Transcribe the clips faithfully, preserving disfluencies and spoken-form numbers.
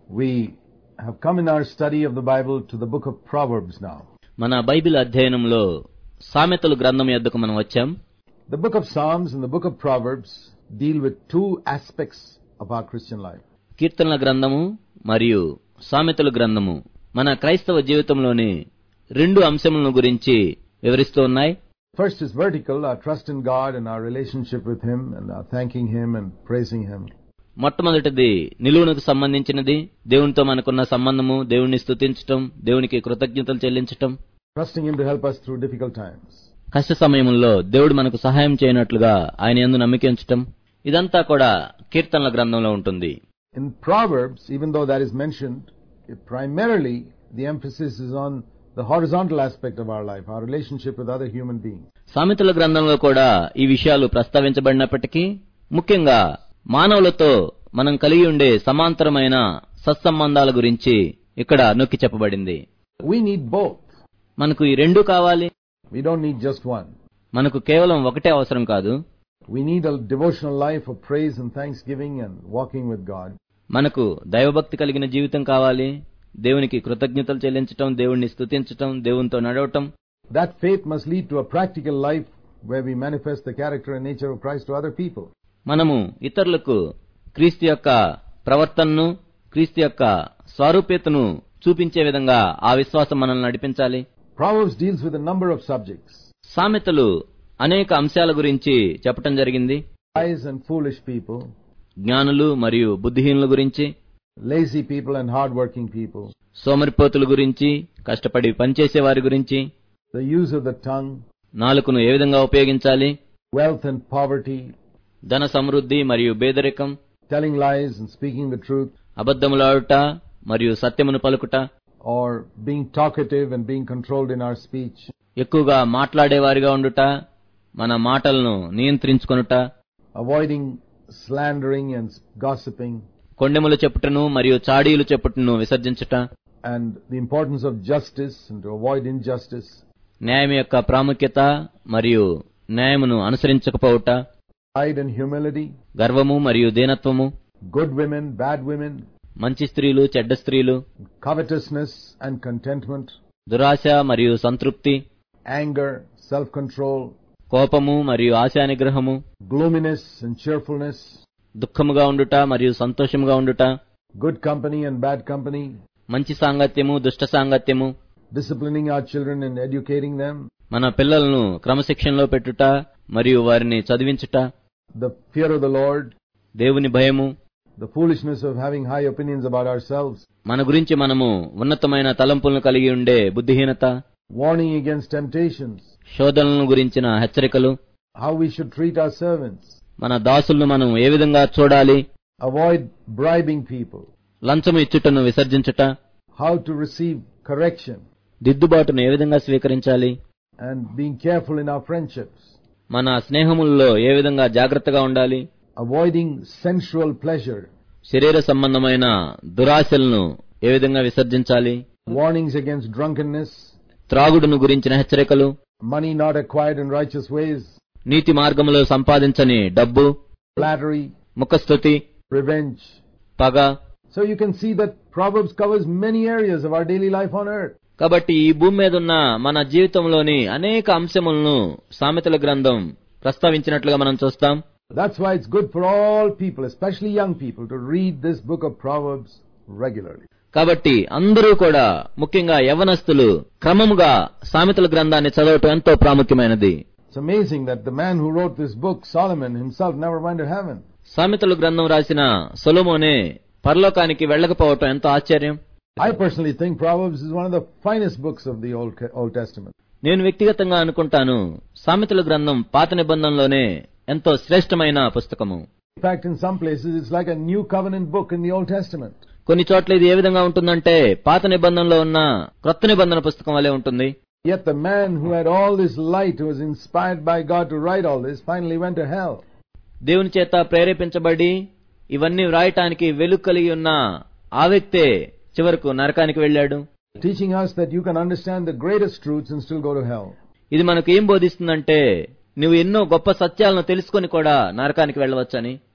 We have come in our study of the Bible to the book of Proverbs now. మన Bible అధ్యయనంలో సామెతలు గ్రంథం యొద్దకు మనం వచ్చాం. The book of Psalms and the book of Proverbs deal with two aspects of our Christian life. కీర్తనల గ్రంథము మరియు సామెతలు గ్రంథము మన క్రైస్తవ జీవితంలోని రెండు అంశములను గురించి వివరిస్తూ ఉన్నాయి. First is vertical, our trust in God and our relationship with Him and our thanking Him and praising Him. మొట్టమొదటిది నిలువునకు సంబంధించినది, దేవునితో మనకున్న సంబంధము, దేవుణ్ణి స్తుతించటం, దేవునికి కృతజ్ఞతలు చెల్లించటం. Trusting Him to help us through difficult times. కష్ట సమయంలో దేవుడు మనకు సహాయం చేయనట్లుగా ఆయన యందు నమ్మిక ఉంచటం. ఇదంతా కూడా కీర్తనల గ్రంథంలో ఉంటుంది. In Proverbs, even though that is mentioned, primarily the emphasis is on the horizontal aspect of our life, our relationship with other human beings. సామెతల గ్రంథంలో కూడా ఈ విషయాలు ప్రస్తావించబడినప్పటికీ ముఖ్యంగా మానవులతో మనం కలిగి ఉండే సమాంతరమైన సత్సంబంధాల గురించి ఇక్కడ నొక్కి చెప్పబడింది. We need both. మనకు ఈ రెండు కావాలి. We don't need just one. మనకు కేవలం ఒకటే అవసరం కాదు. We need a devotional life of praise and thanksgiving and walking with God. మనకు దైవభక్తి కలిగిన జీవితం కావాలి. దేవునికి కృతజ్ఞతలు చెల్లించటం, దేవుణ్ణి స్తుతించటం, దేవునితో నడవటం. That faith must lead to a practical life where we manifest the character and nature of Christ to other people. మనము ఇతరులకు క్రీస్తు యొక్క ప్రవర్తనను, క్రీస్తు యొక్క స్వరూప్యతను చూపించే విధంగా ఆ విశ్వాసం మనల్ని నడిపించాలి. Proverbs deals with a number of subjects. సామెతలు అనేక అంశాల గురించి చెప్పటం జరిగింది. Wise and foolish people, జ్ఞానులు మరియు బుద్ధిహీనుల గురించి, lazy people and hard-working people, సోమరిపోతుల గురించి, కష్టపడి పనిచేసే వారి గురించి, the use of the tongue, నాలుకను ఏ విధంగా ఉపయోగించాలి, wealth and poverty, ధన సమృద్ధి మరియు పేదరికం, telling lies and speaking the truth, అబద్ధములాడుట మరియు సత్యమును పలుకుట, or being talkative and being controlled in our speech, ఎక్కువగా మాట్లాడేవారిగా ఉండుట, మన మాటలను నియంత్రించుకొనుట, avoiding slandering and gossiping, కొండెములు చెప్పుటను మరియు చాడీలు చెప్పుటను విసర్జించుట, and the importance of justice and to avoid injustice, న్యాయం యొక్క ప్రాముఖ్యత మరియు న్యాయమును అనుసరించకపోవుట, pride and humility, గర్వము మరియు దీనత్వము, good women, bad women, మంచి స్త్రీలు, చెడ్డ స్త్రీలు, covetousness and contentment, దురాశ మరియు సంతృప్తి, anger, self-control, కోపము మరియు ఆశానిగ్రహము, gloominess and cheerfulness, దుఃఖముగా ఉండుట మరియు సంతోషముగా ఉండుట, good company and bad company, మంచి సాంగత్యము, దుష్ట సాంగత్యము, disciplining our children and educating them, మన పిల్లలను క్రమశిక్షణలో పెట్టుట మరియు వారిని చదివించుట, the fear of the Lord, దేవుని భయము, the foolishness of having high opinions about ourselves, మన గురించి మనము ఉన్నతమైన తలంపులను కలిగి ఉండే బుద్ధిహీనత, warning against temptations, శోధనలను గురించిన హెచ్చరికలు, how we should treat our servants, మన దాసులను మనం ఏ విధంగా చూడాలి, avoid bribing people, లంచము ఇచ్చుటను విసర్జించుట, how to receive correction, దిద్దుబాటును ఏ విధంగా స్వీకరించాలి, and being careful in our friendships, మన స్నేహముల్లో ఏ విధంగా జాగ్రత్తగా ఉండాలి, avoiding sensual pleasure, శరీర సంబంధమైన దురాశలను ఏ విధంగా విసర్జించాలి, warnings against drunkenness, త్రాగుడును గురించిన హెచ్చరికలు, money not acquired in righteous ways, నీతి మార్గములో సంపాదించని డబ్బు, flattery, ముఖస్తుతి, revenge. పగ. So you can see that Proverbs covers many areas of our daily life on earth. కాబట్టి ఈ భూమి మీద ఉన్న మన జీవితంలోని అనేక అంశములను సామెతల గ్రంథం ప్రస్తావించినట్లుగా మనం చూస్తాం. That's why it's good for all people, especially young people, to read this book of Proverbs regularly. కాబట్టి అందరూ కూడా, ముఖ్యంగా యవ్వనస్తులు, క్రమముగా సామెతల గ్రంథాన్ని చదవటం ఎంతో ప్రాముఖ్యమైనది. It's amazing that the man who wrote this book, Solomon himself, never went to heaven. సామెతల గ్రంథం రాసిన సొలొమోనే పరలోకానికి వెళ్ళకపోవటం ఎంతో ఆశ్చర్యం. I personally think Proverbs is one of the finest books of the Old, Old Testament. నేను వ్యక్తిగతంగా అనుకుంటాను, సామెతల గ్రంథం పాత నిబంధనలోనే ఎంతో శ్రేష్టమైన పుస్తకము. In fact, in some places it's like a new covenant book in the Old Testament. కొన్ని చోట్ల ఇది ఏ విధంగా ఉంటుందంటే పాత నిబంధనలో ఉన్న క్రొత్త నిబంధన పుస్తకం వలె ఉంటుంది. Yet the man who had all this light, who was inspired by God to write all this, finally went to hell. దేవుని చేత ప్రేరేపించబడి ఇవన్నీ వ్రాయటానికి వెలుగు కలిగి ఉన్న ఆ వ్యక్తే చివరకు నరకానికి వెళ్ళాడు. Teaching us that you can understand the greatest truths and still go to hell. ఇది మనకు ఏం బోధిస్తుందంటే, నువ్వు ఎన్నో గొప్ప సత్యాలను తెలుసుకొని కూడా నరకానికి వెళ్ళవచ్చని.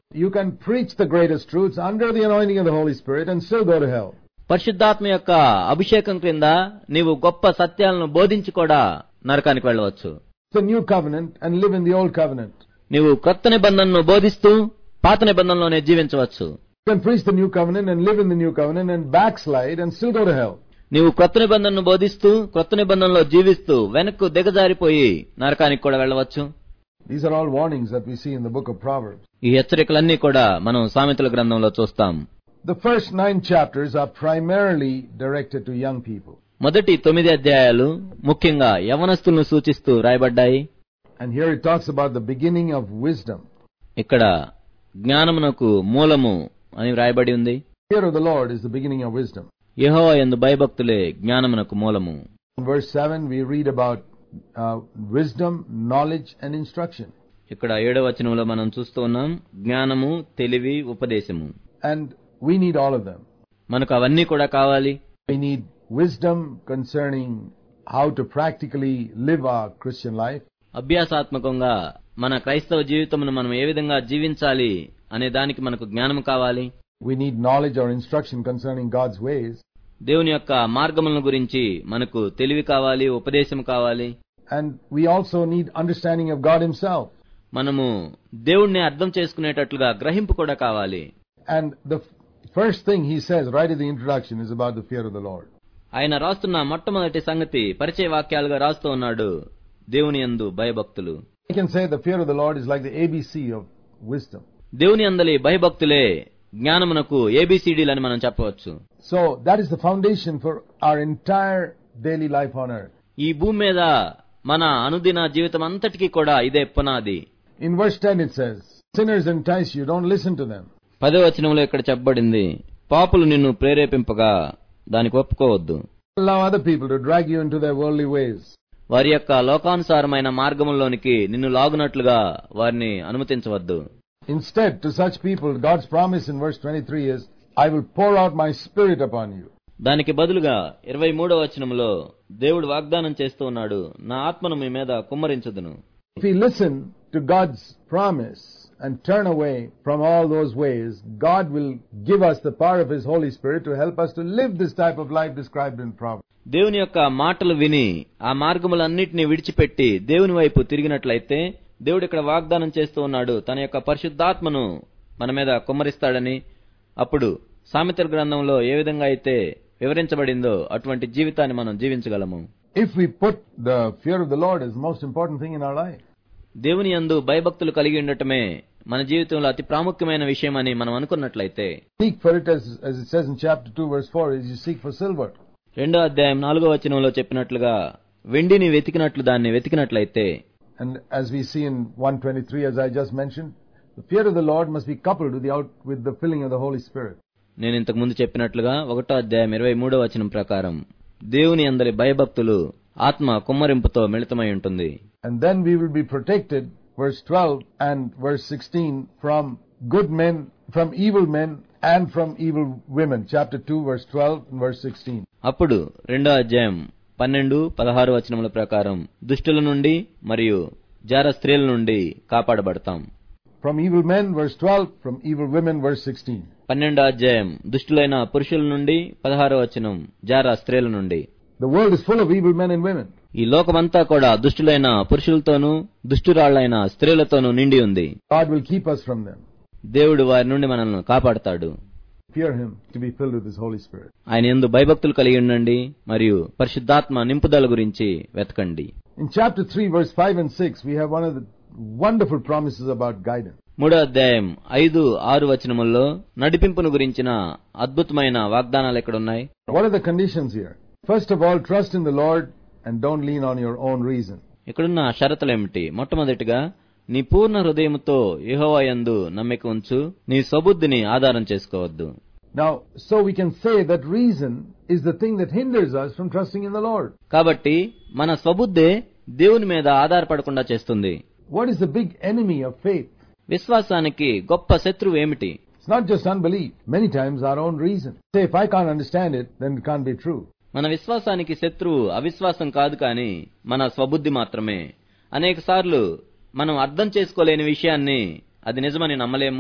You can preach the greatest truths under the anointing of the Holy Spirit and still go to hell. పరిశుద్ధాత్మ యొక్క అభిషేకం క్రింద నీవు గొప్ప సత్యాలను బోధించి కూడా నరకానికి వెళ్ళవచ్చు. It's a new covenant and live in the old covenant. నీవు క్రొత్త నిబంధనను బోధిస్తూ పాత నిబంధనలోనే జీవించవచ్చు. You can preach the new covenant and live in the new covenant and backslide and still go to hell. నీవు క్రొత్త నిబంధనను బోధిస్తూ క్రొత్త నిబంధనలో జీవిస్తూ వెనక్కు దిగజారిపోయి నరకానికి కూడా వెళ్ళవచ్చు. These are all warnings that we see in the book of Proverbs. ఈ హెచ్చరికలన్నీ కూడా మనం సామెతల గ్రంథంలో చూస్తాం. The first nine chapters are primarily directed to young people. మొదటి తొమ్మిది అధ్యాయాలు ముఖ్యంగా యవనస్తులను సూచిస్తూ రాయబడ్డాయి. And here it talks about the beginning of wisdom. ఇక్కడ జ్ఞానమునకు మూలము అని రాయబడి ఉంది. Fear of the Lord is the beginning of wisdom. యెహోవా యందు భయభక్తులే జ్ఞానమునకు మూలము. In verse seven we read about uh, wisdom, knowledge and instruction. ఇక్కడ ఏడవ వచనంలో మనం చూస్తూ ఉన్నాం జ్ఞానము, తెలివి, ఉపదేశము. And we need all of them. మనకు అవన్నీ కూడా కావాలి. We need wisdom concerning how to practically live our Christian life. అభ్యాసాత్మకంగా మన క్రైస్తవ జీవితమును మనం ఏ విధంగా జీవించాలి అనే దానికి మనకు జ్ఞానం కావాలి. We need knowledge or instruction concerning God's ways. దేవుని యొక్క మార్గములను గురించి మనకు తెలివి కావాలి, ఉపదేశం కావాలి. And we also need understanding of God himself. మనము దేవుణ్ణి అర్థం చేసుకునేటట్లుగా గ్రహింపు కూడా కావాలి. And the first thing he says right at the introduction is about the fear of the Lord. ఆయన రాస్తున్న మొట్టమొదటి సంగతి పరిచయ వాక్యాలుగా రాస్తూ ఉన్నాడు దేవుని యందు భయభక్తులు. I can say the fear of the Lord is like the A B C of wisdom. దేవుని యందలి భయభక్తులే జ్ఞానమునకు ఏబిసిడీలని మనం చెప్పవచ్చు. So that is the foundation for our entire daily life on earth. ఈ భూమి మీద మన అనుదిన జీవితం అంతటికీ కూడా ఇదే పునాది. In verse ten it says, sinners entice you, don't listen to them. పదో వచనంలో ఇక్కడ చెప్పబడింది పాపులు నిన్ను ప్రేరేపింపగా దానికి ఒప్పుకోవద్దు. Allow other people to drag you into their worldly ways. వారి యొక్క లోకానుసారమైన మార్గములోనికి నిన్ను లాగునట్లుగా వారిని అనుమతించవద్దు. Instead, to such people, God's promise in verse twenty-three is, I will pour out my spirit upon you. దానికి బదులుగా ఇరవై మూడవ వచనంలో దేవుడు వాగ్దానం చేస్తూ ఉన్నాడు, నా ఆత్మను మీ మీద కుమ్మరించుదును. If we listen to God's promise and turn away from all those ways, God will give us the power of His Holy Spirit to help us to live this type of life described in Proverbs. దేవుని యొక్క మాటలు విని ఆ మార్గములన్నిటినీ విడిచిపెట్టి దేవుని వైపు తిరిగినట్లయితే దేవుడు ఇక్కడ వాగ్దానం చేస్తూ ఉన్నాడు తన యొక్క పరిశుద్ధాత్మను మన మీద కుమ్మరిస్తాడని. అప్పుడు సామెతల గ్రంథంలో ఏ విధంగా అయితే వివరించబడిందో అటువంటి జీవితాన్ని మనం జీవించగలము. If we put the fear of the Lord as the most important thing in our life, దేవుని యందు భయభక్తులు కలిగి ఉండటమే మన జీవితంలో అతి ప్రాముఖ్యమైన విషయం అని మనం అనుకున్నట్లయితే, seek for it as, as it says in chapter two verse four, as you seek for silver. రెండో అధ్యాయం నాలుగో వచనంలో చెప్పినట్లుగా వెండిని వెతికినట్లు దాన్ని వెతికినట్లయితే, and as we see in one twenty-three, as I just mentioned, the fear of the Lord must be coupled with the out, with the filling of the Holy Spirit. నేను ఇంతకు ముందు చెప్పినట్లుగా ఒకటో అధ్యాయం ఇరవై మూడో వచనం ప్రకారం దేవుని అందరి భయభక్తులు ఆత్మ కుమ్మరింపుతో మిళితమై ఉంటుంది. And then we will be protected, verse twelve and verse sixteen, from good men, from evil men and from evil women. Chapter two verse twelve and verse sixteen. అప్పుడు రెండో అధ్యాయం పన్నెండు పదహారు వచనముల ప్రకారం దుష్టుల నుండి మరియు జార స్త్రీల నుండి కాపాడబడతాం. From evil men, verse twelve, from evil women, verse sixteen. పన్నెండో అధ్యాయం దుష్టులైన పురుషుల నుండి, పదహారో వచనం జార స్త్రీల నుండి. The world is full of evil men and women. ఈ లోకమంతా కూడా దుష్టులైన పురుషులతోనూ దుష్టురాళ్లైన స్త్రీలతోనూ నిండి ఉంది. God will keep us from them. దేవుడు వారి నుండి మనల్ని కాపాడతాడు. Fear Him to be filled with His Holy Spirit. ఆయన యందు భయభక్తులు కలిగి ఉండండి మరియు పరిశుద్ధాత్మ నింపుదల గురించి వెతకండి. In chapter three, verse five and six, we have one of the wonderful promises about guidance. మూడో అధ్యాయం ఐదు ఆరు వచనముల్లో నడిపింపును గురించిన అద్భుతమైన వాగ్దానాలు ఇక్కడ ఉన్నాయి. What are the conditions here? First of all, trust in the Lord and don't lean on your own reason. ఇక్కడున్న షరతులేమిటి? మొట్టమొదటిగా నీ పూర్ణ హృదయముతో యెహోవా యందు నమ్మిక ఉంచు, నీ స్వబుద్ధిని ఆధారం చేసుకోవద్దు. Now, so we can say that reason is the thing that hinders us from trusting in the Lord. కాబట్టి మన స్వబుద్ధే దేవుని మీద ఆధారపడకుండా చేస్తుంది. What is the big enemy of faith? విశ్వాసానికి గొప్ప శత్రువు ఏమిటి? It's not just unbelief. Many times our own reason. Say, if I can't understand it, then it can't be true. మన విశ్వాసానికి శత్రువు అవిశ్వాసం కాదు కానీ మన స్వబుద్ధి మాత్రమే. అనేక సార్లు మనం అర్థం చేసుకోలేని విషయాన్ని అది నిజమని నమ్మలేము.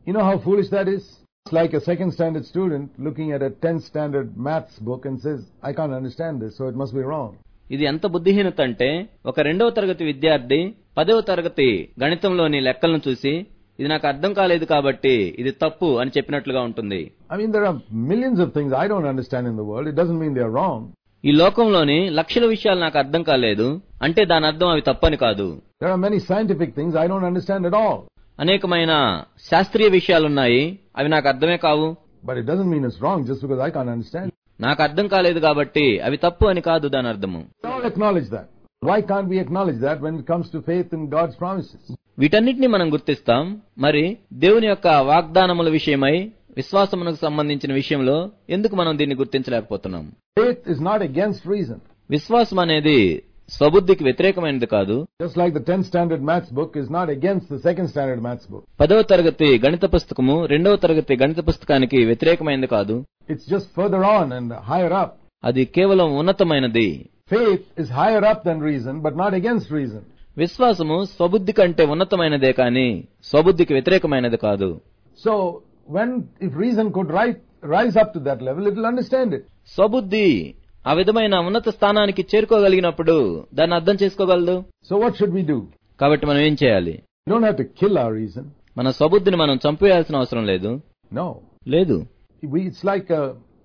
You know how foolish that is? It's like a second standard student looking at a tenth standard maths book and says, I can't understand this, so it must be wrong. ఇది ఎంత బుద్ధిహీనత అంటే ఒక రెండవ తరగతి విద్యార్థి పదవ తరగతి గణితంలోని లెక్కలను చూసి ఇది నాకు అర్థం కాలేదు కాబట్టి ఇది తప్పు అని చెప్పినట్లుగా ఉంటుంది. I mean, there are millions of things I don't understand in the world. It doesn't mean they are wrong. ఈ లోకంలోని లక్షల విషయాలు నాకు అర్థం కాలేదు అంటే దాని అర్థం అవి తప్పని కాదు. There are many scientific things I don't understand at all. అనేకమైన శాస్త్రీయ విషయాలున్నాయి, అవి నాకు అర్థమే కావు. But it doesn't mean it's wrong just because I can't understand. నాకు అర్థం కాలేదు కాబట్టి అవి తప్పు అని కాదు దాని అర్థము. We all acknowledge that. Why can't we acknowledge that when it comes to faith in God's promises? వీటన్నిటిని మనం గుర్తిస్తాం. మరి దేవుని యొక్క వాగ్దానముల విషయమై విశ్వాసమునకు సంబంధించిన విషయంలో ఎందుకు మనం దీన్ని గుర్తించలేకపోతున్నాం? Faith is not against reason. విశ్వాసం అనేది స్వబుద్ధికి వ్యతిరేకమైనది కాదు. Just like the tenth standard maths book is not against the second standard maths book. పదవ తరగతి గణిత పుస్తకము రెండవ తరగతి గణిత పుస్తకానికి వ్యతిరేకమైనది కాదు. It's just further on and higher up. అది కేవలం ఉన్నతమైనది. Faith is higher up than reason, but not against reason. విశ్వాసము స్వబుద్ధి కంటే ఉన్నతమైనదే కాని స్వబుద్ధికి వ్యతిరేకమైనది కాదు. So, when if reason could rise, rise up to that level, it will understand it. స్వబుద్ధి ఆ విధమైన ఉన్నత స్థానానికి చేరుకోగలిగినప్పుడు దాన్ని అర్థం చేసుకోగలదు. So what should we do? కాబట్టి మనం ఏం చేయాలి? We don't have to kill our reason. మన స్వబుద్ధిని మనం చంపేయాల్సిన అవసరం లేదు. No. లేదు. We, it's like a,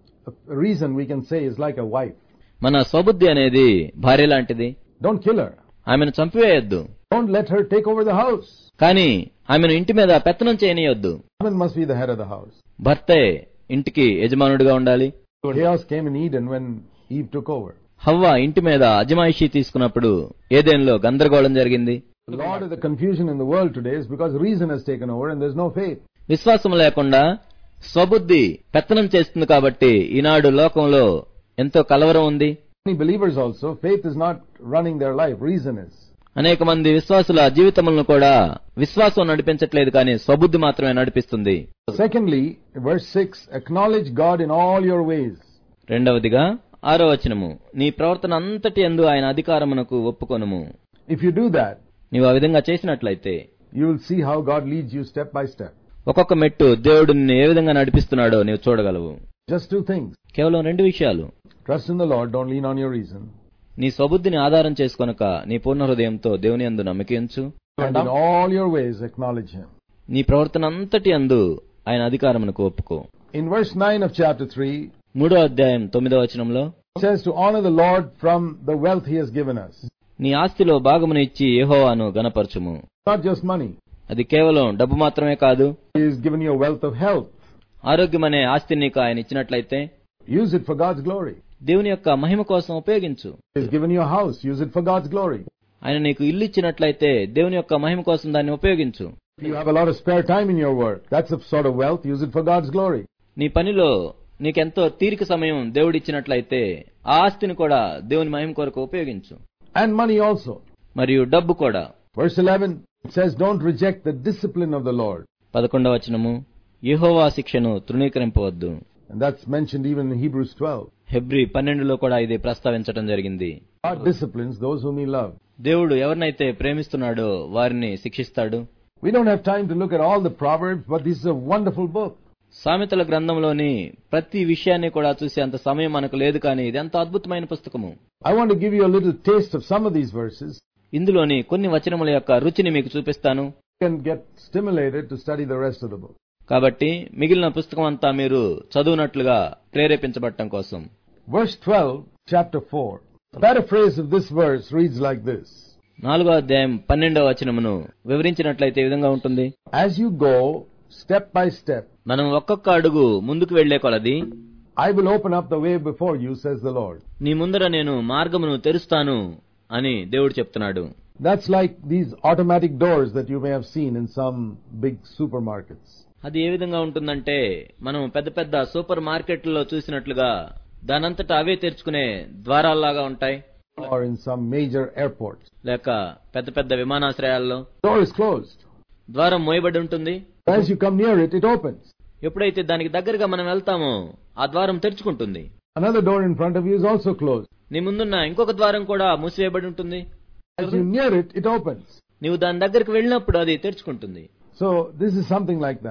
a reason we can say is like a wife. మన స్వబుద్ధి అనేది భార్య లాంటిది. Don't kill her. ఆమెను చంపివేయొద్దు. Don't let her take over the house. కానీ ఆమెను ఇంటి మీద పెత్తనం చేయనీయొద్దు. Husband must be the head of the house. భర్తే ఇంటికి యజమానుడిగా ఉండాలి. Chaos came in Eden when Eve took over. హవ్వ ఇంటి మీద అజమాయిషీ తీసుకున్నప్పుడు ఏదెన్లో గందరగోళం జరిగింది. A lot of the confusion in the world today is because reason has taken over and there's no faith. విశ్వాసం లేకుండా స్వబుద్ధి పెత్తనం చేస్తుంది కాబట్టి ఈనాడు లోకంలో ఎంతో కలవరం ఉంది. Many believers also, faith is not running their life, reason is. అనేక మంది విశ్వాసుల జీవితములను కూడా విశ్వాసం నడిపించట్లేదు కానీ స్వబుద్ధి మాత్రమే నడిపిస్తుంది. Secondly, verse six, acknowledge God in all your ways. రెండవదిగా ఆరో వచనము, నీ ప్రవర్తన అంతటి యందు ఆయన అధికారమునకు ఒప్పుకొనుము. If you do that, నీవు ఆ విధంగా చేసినట్లయితే you will see how God leads you step by step. ఒక్కొక్క మెట్టు దేవుడు నిన్ను ఏ విధంగా నడిపిస్తున్నాడో నీవు చూడగలవు. Just two things. కేవలం రెండు విషయాలు. Trust in the Lord, don't lean on your reason. నీ స్వబుద్ధిని ఆధారం చేసుకొనక నీ పూర్ణ హృదయంతో దేవుని యందు నమ్మకించు. And in all your ways acknowledge Him. నీ ప్రవర్తన అంతటి యందు ఆయన అధికారమునకు ఒప్పుకో. In verse nine of chapter three, మూడో అధ్యాయం తొమ్మిదో వచనంలో it says to honor the Lord from the wealth He has given us. నీ ఆస్తిలో భాగమును ఇచ్చి యెహోవాను గణపరచుము. Not just money. అది కేవలం డబ్బు మాత్రమే కాదు. He has given you a wealth of health. ఆరోగ్యమనే ఆస్తిని నీకు ఆయన ఇచ్చినట్లయితే Use it for God's glory. దేవుని యొక్క మహిమ కోసం ఉపయోగించు. He has given you a house. Use it for God's glory. ఆయన నీకు ఇల్లు ఇచ్చినట్లయితే దేవుని యొక్క మహిమ కోసం దాన్ని ఉపయోగించు. If you have a lot of spare time in your work, that's a sort of wealth. Use it for God's glory. నీ పనిలో నీకెంతో తీరిక సమయం దేవుడు ఇచ్చినట్లయితే ఆ ఆస్తిని కూడా దేవుని మహిమ కొరకు ఉపయోగించు. And money also. మరియు డబ్బు కూడా. Verse eleven, it says, don't reject the discipline of the Lord. పదకొండవ వచనము, యెహోవా శిక్షను తృణీకరింపవద్దు. And that's mentioned even in Hebrews twelve. హెబ్రీ పన్నెండులో కూడా ఇది ప్రస్తావించడం జరిగింది. God disciplines those whom He loves. దేవుడు ఎవరినైతే ప్రేమిస్తున్నాడో వారిని శిక్షిస్తాడు. We don't have time to look at all the Proverbs, but this is a wonderful book. సామెతల గ్రంథంలోని ప్రతి విషయాన్ని కూడా చూసే అంత సమయం మనకు లేదు కానీ ఇది ఎంత అద్భుతమైన పుస్తకము. I want to give you a little taste of some of these verses. ఇందులోని కొన్ని వచనముల యొక్క రుచిని మీకు చూపిస్తాను. You can get stimulated to study the rest of the book. కాబట్టి మిగిలిన పుస్తకం అంతా మీరు చదువునట్లుగా ప్రేరేపించబడటం కోసం. Verse twelve, chapter four. A paraphrase of this verse reads like this. నాలుగో అధ్యాయం పన్నెండవ వచనమును వివరించినట్లయితే ఈ విధంగా ఉంటుంది. As you go step by step, మనం ఒక్కొక్క అడుగు ముందుకు వెళ్లే కొలది I will open up the way before you, says the Lord. నీ ముందర నేను మార్గమును తెరుస్తాను అని దేవుడు చెప్తున్నాడు. That's like these automatic doors that you may have seen in some big supermarkets. అది ఏ విధంగా ఉంటుందంటే మనం పెద్ద పెద్ద సూపర్ మార్కెట్లలో చూసినట్లుగా దానంతటా అవే తెరుచుకునే ద్వారాల్లాగా ఉంటాయి. Or in some major airports. లేక పెద్ద పెద్ద విమానాశ్రయాల్లో Door is closed. ద్వారం మోయబడి ఉంటుంది. As you come near it, it opens. ఎప్పుడైతే దానికి దగ్గరగా మనం వెళ్తామో ఆ ద్వారం తెరుచుకుంటుంది. Another door in front of you is also closed. నీ ముందున్న ఇంకొక ద్వారం కూడా మూసివేయబడి ఉంటుంది. As you near it, it opens. నీవు దాని దగ్గరికి వెళ్ళినప్పుడు అది తెరుచుకుంటుంది. So this is something like that.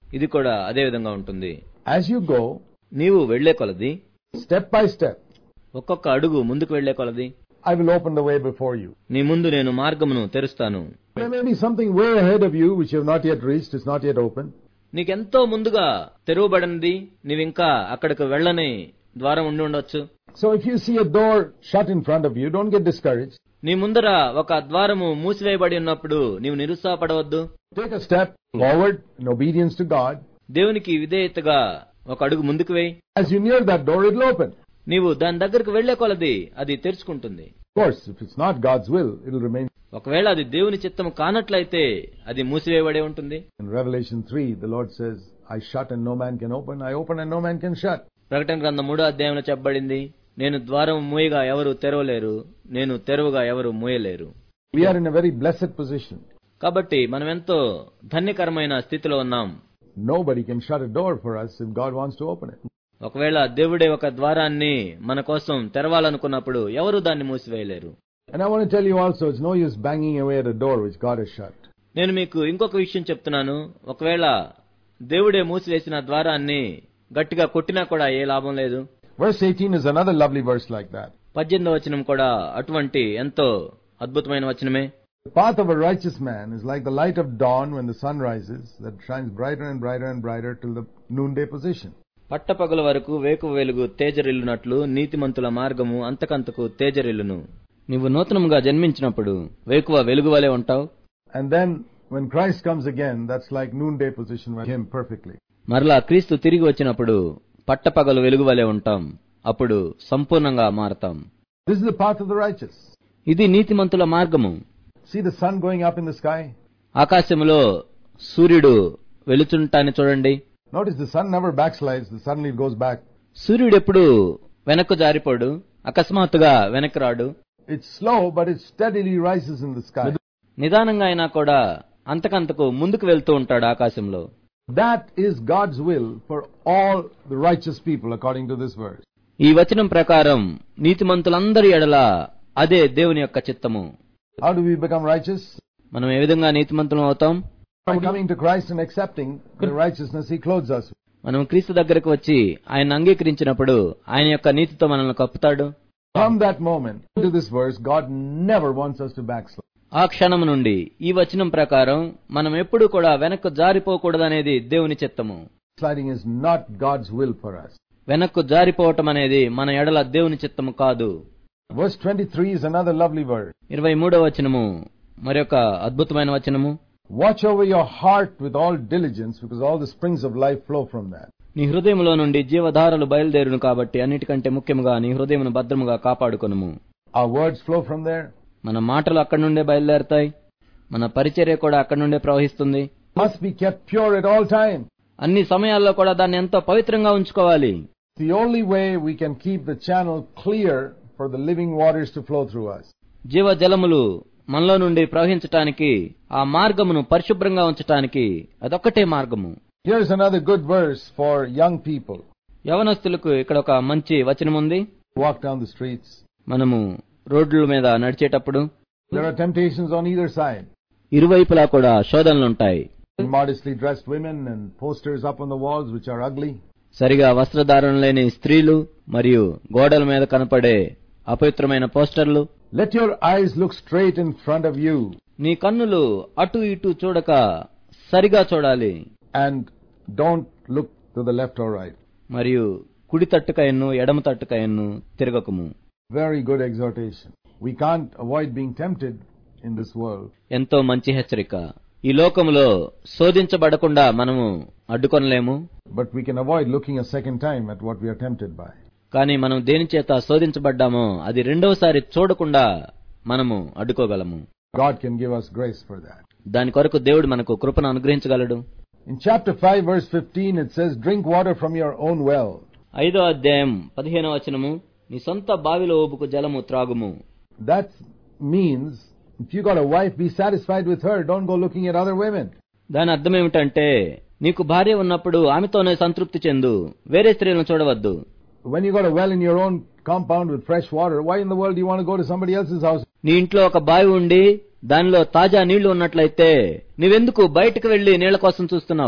ఇది కూడా అదే విధంగా ఉంటుంది. As you go, నీవు వెళ్లే కొలది, step by step, ఒక్కొక్క అడుగు ముందుకు వెళ్లే కొలది, I will open the way before you. నీ ముందు నేను మార్గమును తెరుస్తాను. There may be something way ahead of you which you have not yet reached, is not yet open. నీకెంతో ముందుగా తెరవబడినది, నీవింకా అక్కడికి వెళ్ళని ద్వారం ఉండి ఉండొచ్చు. So if you see a door shut in front of you, don't get discouraged. నీ ముందర ఒక ద్వారము మూసివేయబడి ఉన్నప్పుడు నీవు నిరుత్సాహపడవద్దు. Take a step forward in obedience to God. దేవునికి విధేయతగా ఒక అడుగు ముందుకు వేయి. As you near that door, it will open. నీవు దాని దగ్గరకు వెళ్లే కొలది అది తెరుచుకుంటుంది. Of course, if it's not God's will, it will remain. ఒకవేళ అది దేవుని చిత్తము కానట్లయితే అది మూసివేయబడే ఉంటుంది. In Revelation three, the Lord says, I shut and no man can open, I open and no man can shut. ప్రకటన గ్రంథం మూడో అధ్యాయంలో చెప్పబడింది, నేను ద్వారం మూయగా ఎవరు తెరవలేరు, నేను తెరవగా ఎవరు మూయలేరు. We are in a very blessed position. కాబట్టి మనం ఎంతో ధన్యకరమైన స్థితిలో ఉన్నాం. Nobody can shut a door for us if God wants to open it. ఒకవేళ దేవుడే ఒక ద్వారాన్ని మన కోసం తెరవాలనుకున్నప్పుడు ఎవరు దాన్ని మూసివేయలేరు. And I want to tell you also, it's no use banging away at a door which God has shut. నేను మీకు ఇంకొక విషయం చెప్తున్నాను. ఒకవేళ దేవుడే మూసివేసిన ద్వారాన్ని గట్టిగా కొట్టినా కూడా ఏ లాభం లేదు. Verse eighteen is another lovely verse like that. పద్దెనిమిదవ వచనం కూడా అటువంటి ఎంతో అద్భుతమైన వచనమే. The path of a righteous man is like the light of dawn when the sun rises, that shines brighter and brighter and brighter till the noonday position. పట్టపగల వరకు వేకువ వెలుగు తేజరిల్లునట్లు నీతిమంతుల మార్గము అంతకంతకు తేజరిల్లును. నీవు నూతనముగా జన్మించినప్పుడు వేకువ వెలుగు వలె ఉంటావు. And then when Christ comes again, that's like noonday position with him perfectly. మరలా క్రీస్తు తిరిగి వచ్చినప్పుడు పట్టపగలు వెలుగు వలె ఉంటాం. అప్పుడు సంపూర్ణంగా మారతాం. This is the path of the righteous. ఇది నీతిమంతుల మార్గము. See the sun going up in the sky? ఆకాశములో సూర్యుడు వెలుచుంటాన్ని చూడండి. Notice the sun never backslides, suddenly it goes back. సూర్యుడు ఎప్పుడు వెనక్కు జారిపోడు, అకస్మాత్తుగా వెనక్కి రాడు. It's slow, but it steadily rises in the sky. నిదానంగా అయినా కూడా అంతకంతకు ముందుకు వెళ్తూ ఉంటాడు ఆకాశంలో. That is God's will for all the righteous people according to this verse. ఈ వచనం ప్రకారం నీతిమంతులందరి ఎడల అదే దేవుని యొక్క చిత్తము. How do we become righteous? మనం ఏ విధంగా నీతిమంతులం అవుతాం? By coming to Christ and accepting the righteousness He clothes us with. మనం క్రీస్తు దగ్గరకు వచ్చి ఆయన అంగీకరించినప్పుడు ఆయన యొక్క నీతితో మనల్ని కప్పుతాడు. From that moment to this verse, God never wants us to backslide. ఆ క్షణం నుండి ఈ వచనం ప్రకారం మనం ఎప్పుడూ కూడా వెనక్కు జారిపోకూడదనేది దేవుని చిత్తము. Sliding is not God's will for us. వెనక్కు జారిపోవటం అనేది మన ఎడల దేవుని చిత్తము కాదు. Verse twenty-three is another lovely verse. ఇరవై మూడవ వచనము మరొక అద్భుతమైన వచనము. Watch over your heart with all diligence, because all the springs of life flow from that. నీ హృదయములో నుండి జీవధారలు బయలుదేరును కాబట్టి అన్నిటికంటే ముఖ్యముగా నీ హృదయమును భద్రముగా కాపాడుకొనుము. Our words flow from there. మన మాటలు అక్కడి నుండే బయలుదేరతాయి. మన పరిచర్య కూడా అక్కడి నుండే ప్రవహిస్తుంది. Must be kept pure at all times. అన్ని సమయాల్లో కూడా దాన్ని ఎంతో పవిత్రంగా ఉంచుకోవాలి. The only way we can keep the channel clear for the living waters to flow through us. జీవ జలములు మనలో నుండి ప్రవహించటానికి, ఆ మార్గమును పరిశుభ్రంగా ఉంచటానికి అదొక్కటే మార్గము. Here's another good verse for young people. యవనస్తులకు ఇక్కడ ఒక మంచి వచనం ఉంది. Walk down the streets. మనము రోడ్ల మీద నడిచేటప్పుడు There are temptations on either side. ఇరువైపులా కూడా శోధనలుంటాయి. Modestly dressed women and posters up on the walls which are ugly. సరిగా వస్త్రధారణ లేని స్త్రీలు మరియు గోడల మీద కనపడే అపవిత్రమైన పోస్టర్లు. Let your eyes look straight in front of you. నీ కన్నులు అటు ఇటు చూడక సరిగా చూడాలి. And don't look to the left or right. మరియు కుడి తట్టుకయన్ను ఎడమ తట్టుకయన్ను తిరగకము. Very good exhortation. We can't avoid being tempted in this world. ఎంతో మంచి హెచ్చరిక. ఈ లోకములో శోధించబడకుండా మనము అడ్డుకొనలేము. But we can avoid looking a second time at what we are tempted by. కానీ మనం దేని చేత శోధించబడ్డామో అది రెండవసారి చూడకుండా మనము అడ్డుకోగలము. God can give us grace for that. దాని కొరకు దేవుడు మనకు కృపను అనుగ్రహించగలడు. In chapter five verse fifteen it says, drink water from your own well. ఐదో అధ్యాయం పదిహేనవ వచనము, నీ సొంత బావిలో ఊబుకు జలము త్రాగుము. That means if you got a wife, be satisfied with her. Don't go looking at other women. దాని అర్థం ఏమిటంటే, నీకు భార్య ఉన్నప్పుడు ఆమెతోనే సంతృప్తి చెందు, వేరే స్త్రీలను చూడవద్దు. When you got a well in your own compound with fresh water, why in the world do you want to go to somebody else's house? నీ ఇంట్లో ఒక బావి ఉండి దానిలో తాజా నీళ్లు ఉన్నట్లయితే నీవెందుకు బయటకు వెళ్లి నీళ్ల కోసం చూస్తున్నావు?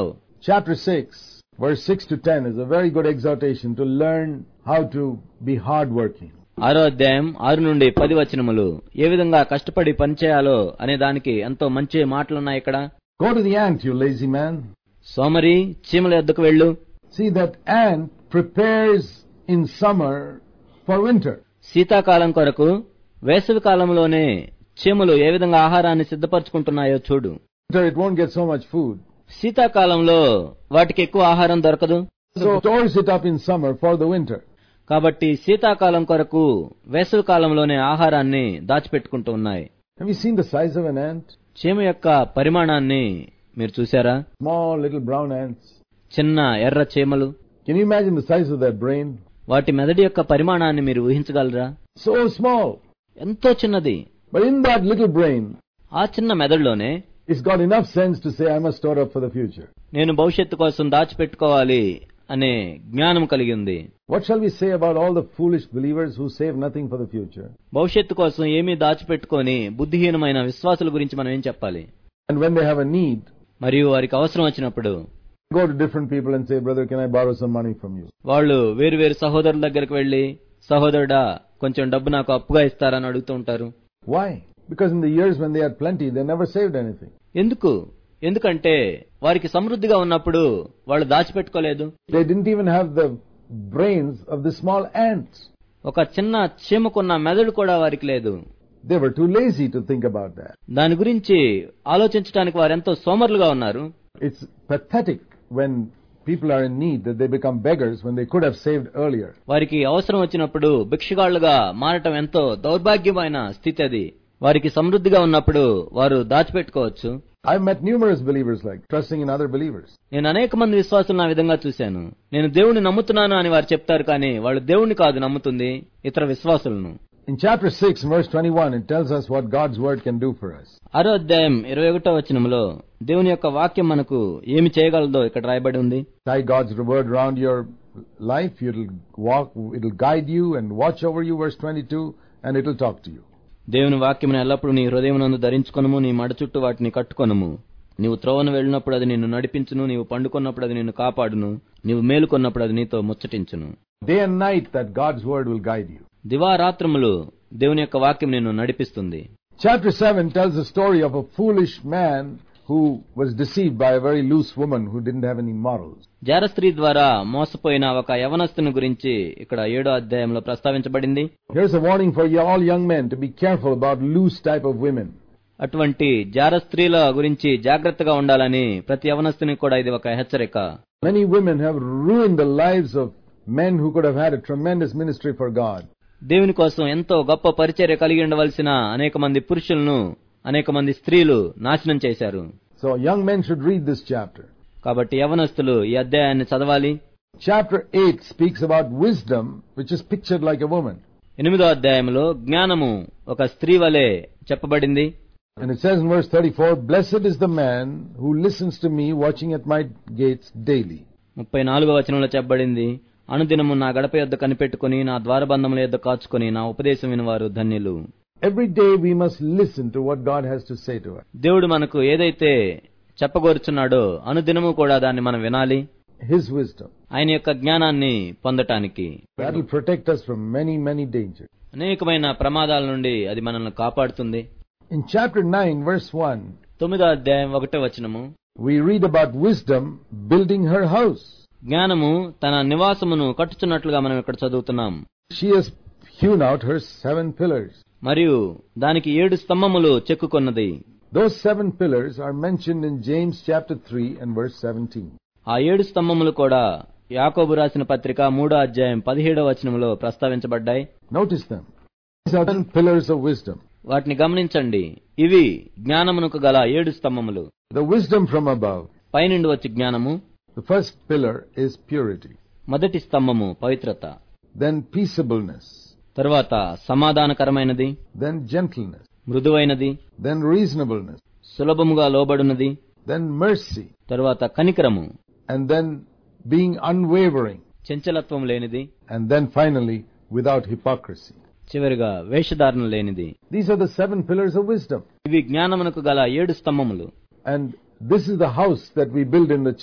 Chapter six, verse six to ten is a very good exhortation to learn how to be hardworking. ఆరో అధ్యాయం ఆరు నుండి పది వచనములు ఏ విధంగా కష్టపడి పనిచేయాలో అనే దానికి ఎంతో మంచి మాటలున్నాయి ఇక్కడ. Go to the ant, you lazy man. సోమరి, చీమల యొద్దకు వెళ్ళు. See, that ant prepares in summer for winter. శీతాకాలం కొరకు వేసవి కాలంలోనే చీమలు ఏ విధంగా ఆహారాన్ని సిద్ధపరచుకుంటున్నాయో చూడు. Winter it won't get so much food. శీతాకాలంలో వాటికి ఎక్కువ ఆహారం దొరకదు. So it stores it up in summer for the winter. కాబట్టి శీతాకాలం కొరకు వేసవి కాలంలోనే ఆహారాన్ని దాచిపెట్టుకుంటూ ఉన్నాయి. Have you seen the size of an ant? చీమ యొక్క పరిమాణాన్ని మీరు చూశారా? Small little brown ants. చిన్న ఎర్ర చీమలు. Can you imagine the size of their brain? వాటి మెదడు యొక్క పరిమాణాన్ని మీరు ఊహించగలరా? So small. ఎంతో చిన్నది. But in that little brain, ఆ చిన్న మెదడులోనే it's got enough sense to say, I must store up for the future. నేను భవిష్యత్తు కోసం దాచిపెట్టుకోవాలి అనే జ్ఞానం కలిగి ఉంది. What shall we say about all the foolish believers who save nothing for the future? భవిష్యత్తు కోసం ఏమీ దాచిపెట్టుకొని బుద్ధిహీనమైన విశ్వాసుల గురించి మనం ఏం చెప్పాలి? And when they have a need, మరియు వారికి అవసరం వచ్చినప్పుడు go to different people and say, brother, can I borrow some money from you? వాళ్ళు వేరు వేరు సహోదరుల దగ్గరికి వెళ్లి, సహోదరుడా కొంచెం డబ్బు నాకు అప్పుగా ఇస్తారని అడుగుతూ ఉంటారు. Why? Because in the years when they had plenty, they never saved anything. ఎందుకు? ఎందుకంటే వారికి సమృద్ధిగా ఉన్నప్పుడు వాళ్ళు దాచిపెట్టుకోలేదు. They didn't even have the brains of the small ants. ఒక చిన్న చీమకున్న మెదడు కూడా వారికి లేదు. They were too lazy to think about that. దాని గురించి ఆలోచించడానికి వారెంతో సోమరులుగా ఉన్నారు. It's pathetic when people are in need that they become beggars when they could have saved earlier. వారికి అవసరం వచ్చినప్పుడు భిక్షగాళ్లుగా మారటం ఎంతో దౌర్భాగ్యమైన స్థితి అది. వారికి సమృద్ధిగా ఉన్నప్పుడు వారు దాచిపెట్టుకోవచ్చు. I've met numerous believers like trusting in other believers. నేను అనేక మంది విశ్వాసులను ఆ విధంగా చూశాను. నేను దేవుణ్ణి నమ్ముతున్నాను అని వారు చెప్తారు, కానీ వాళ్ళు దేవుణ్ణి కాదు నమ్ముతుంది, ఇతర విశ్వాసులను. In chapter six, verse twenty-one, it tells us what God's word can do for us. ఆరో అధ్యాయం ఇరవై ఒకటో వచనంలో దేవుని యొక్క వాక్యం మనకు ఏమి చేయగలదో ఇక్కడ రాయబడి ఉంది. Tie God's word around your life, it'll walk, it'll guide you and watch over you, verse twenty-two, and it'll talk to you. దేవుని వాక్యమును ఎల్లప్పుడూ నీ హృదయమునందు ధరించుకొనుము, నీ మడ చుట్టూ వాటిని కట్టుకొనుము. నీవు త్రోవను వెళ్ళినప్పుడు అది నిన్ను నడిపించును, నీవు పండుకొన్నప్పుడు అది నిన్ను కాపాడును, నీవు మేలుకొన్నప్పుడు అది నీతో ముచ్చటించును. Day and night that God's word will guide you. దివారాత్రములు దేవుని యొక్క వాక్యం నిన్ను నడిపిస్తుంది. Chapter seven tells the story of a foolish man who was deceived by a very loose woman who didn't have any morals. జారస్త్రీ ద్వారా మోసపోయిన ఒక యవనస్తుని గురించి ఇక్కడ ఏడో అధ్యాయంలో ప్రస్తావించబడింది. Here's a warning for all young men to be careful about loose type of women. అటువంటి జారస్త్రీల గురించి జాగ్రత్తగా ఉండాలని ప్రతి యవనస్తునికి కూడా ఇది ఒక హెచ్చరిక. Many women have ruined the lives of men who could have had a tremendous ministry for God. దేవుని కోసం ఎంతో గొప్ప పరిచర్య కలిగి ఉండవలసిన అనేక మంది పురుషులను అనేక మంది స్త్రీలు నాశనం చేశారు. So young men should read this chapter. కాబట్టి యవనస్తులు ఈ అధ్యాయాన్ని చదవాలి. Chapter eight speaks about wisdom, which is pictured like a woman. ఎనిమిదో అధ్యాయంలో జ్ఞానము ఒక స్త్రీ వలె చెప్పబడింది. And it says in verse thirty-four, blessed is the man who listens to me watching at my gates daily. ముప్పై నాలుగో వచనంలో చెప్పబడింది, అనుదినము నా గడప యొద్ద కనిపెట్టుకుని నా ద్వారబంధముల యొద్ద కాచుకుని నా ఉపదేశం వినివారు ధన్యులు. Every day we must listen to what God has to say to us. దేవుడు మనకు ఏదైతే చెప్పగోరుచున్నాడో అనుదినము కూడా దాన్ని మనం వినాలి. His wisdom. ఆయన యొక్క జ్ఞానాన్ని పొందటానికి. That will protect us from many, many dangers. అనేకమైన ప్రమాదాల నుండి అది మనల్ని కాపాడుతుంది. In chapter nine, verse one, తొమ్మిదో అధ్యాయం ఒకటో వచనము, we read about wisdom building her house. జ్ఞానము తన నివాసమును కట్టుచున్నట్లుగా మనం ఇక్కడ చదువుతున్నాం. She has hewn out her seven pillars. మరియు దానికి ఏడు స్తంభములు చెక్కుకొన్నది. Those seven pillars are mentioned in James chapter three and verse seventeen. ఆ ఏడు స్తంభములు కూడా యాకోబు రాసిన పత్రిక మూడో అధ్యాయం పదిహేడో వచనములో ప్రస్తావించబడ్డాయి. Notice them. These are seven pillars of wisdom. వాటిని గమనించండి. ఇవి జ్ఞానమునకు గల ఏడు స్తంభములు. The wisdom from above. పైనుండి వచ్చి జ్ఞానము. The first pillar is purity. మొదటి స్తంభము పవిత్రత. Then peaceableness. తరువాత సమాధానకరమైనది. Then gentleness. మృదువైనది. Then reasonableness. సులభముగా లోబడునది. Then mercy. తరువాత కనికరము. And then being unwavering. చంచలత్వం లేనిది. And then finally without hypocrisy. చివరిగా వేషధారణ లేనిది. These are the seven pillars of wisdom. ఇవి జ్ఞానమునకు గల ఏడు స్తంభములు. And this is the house that we build in the church.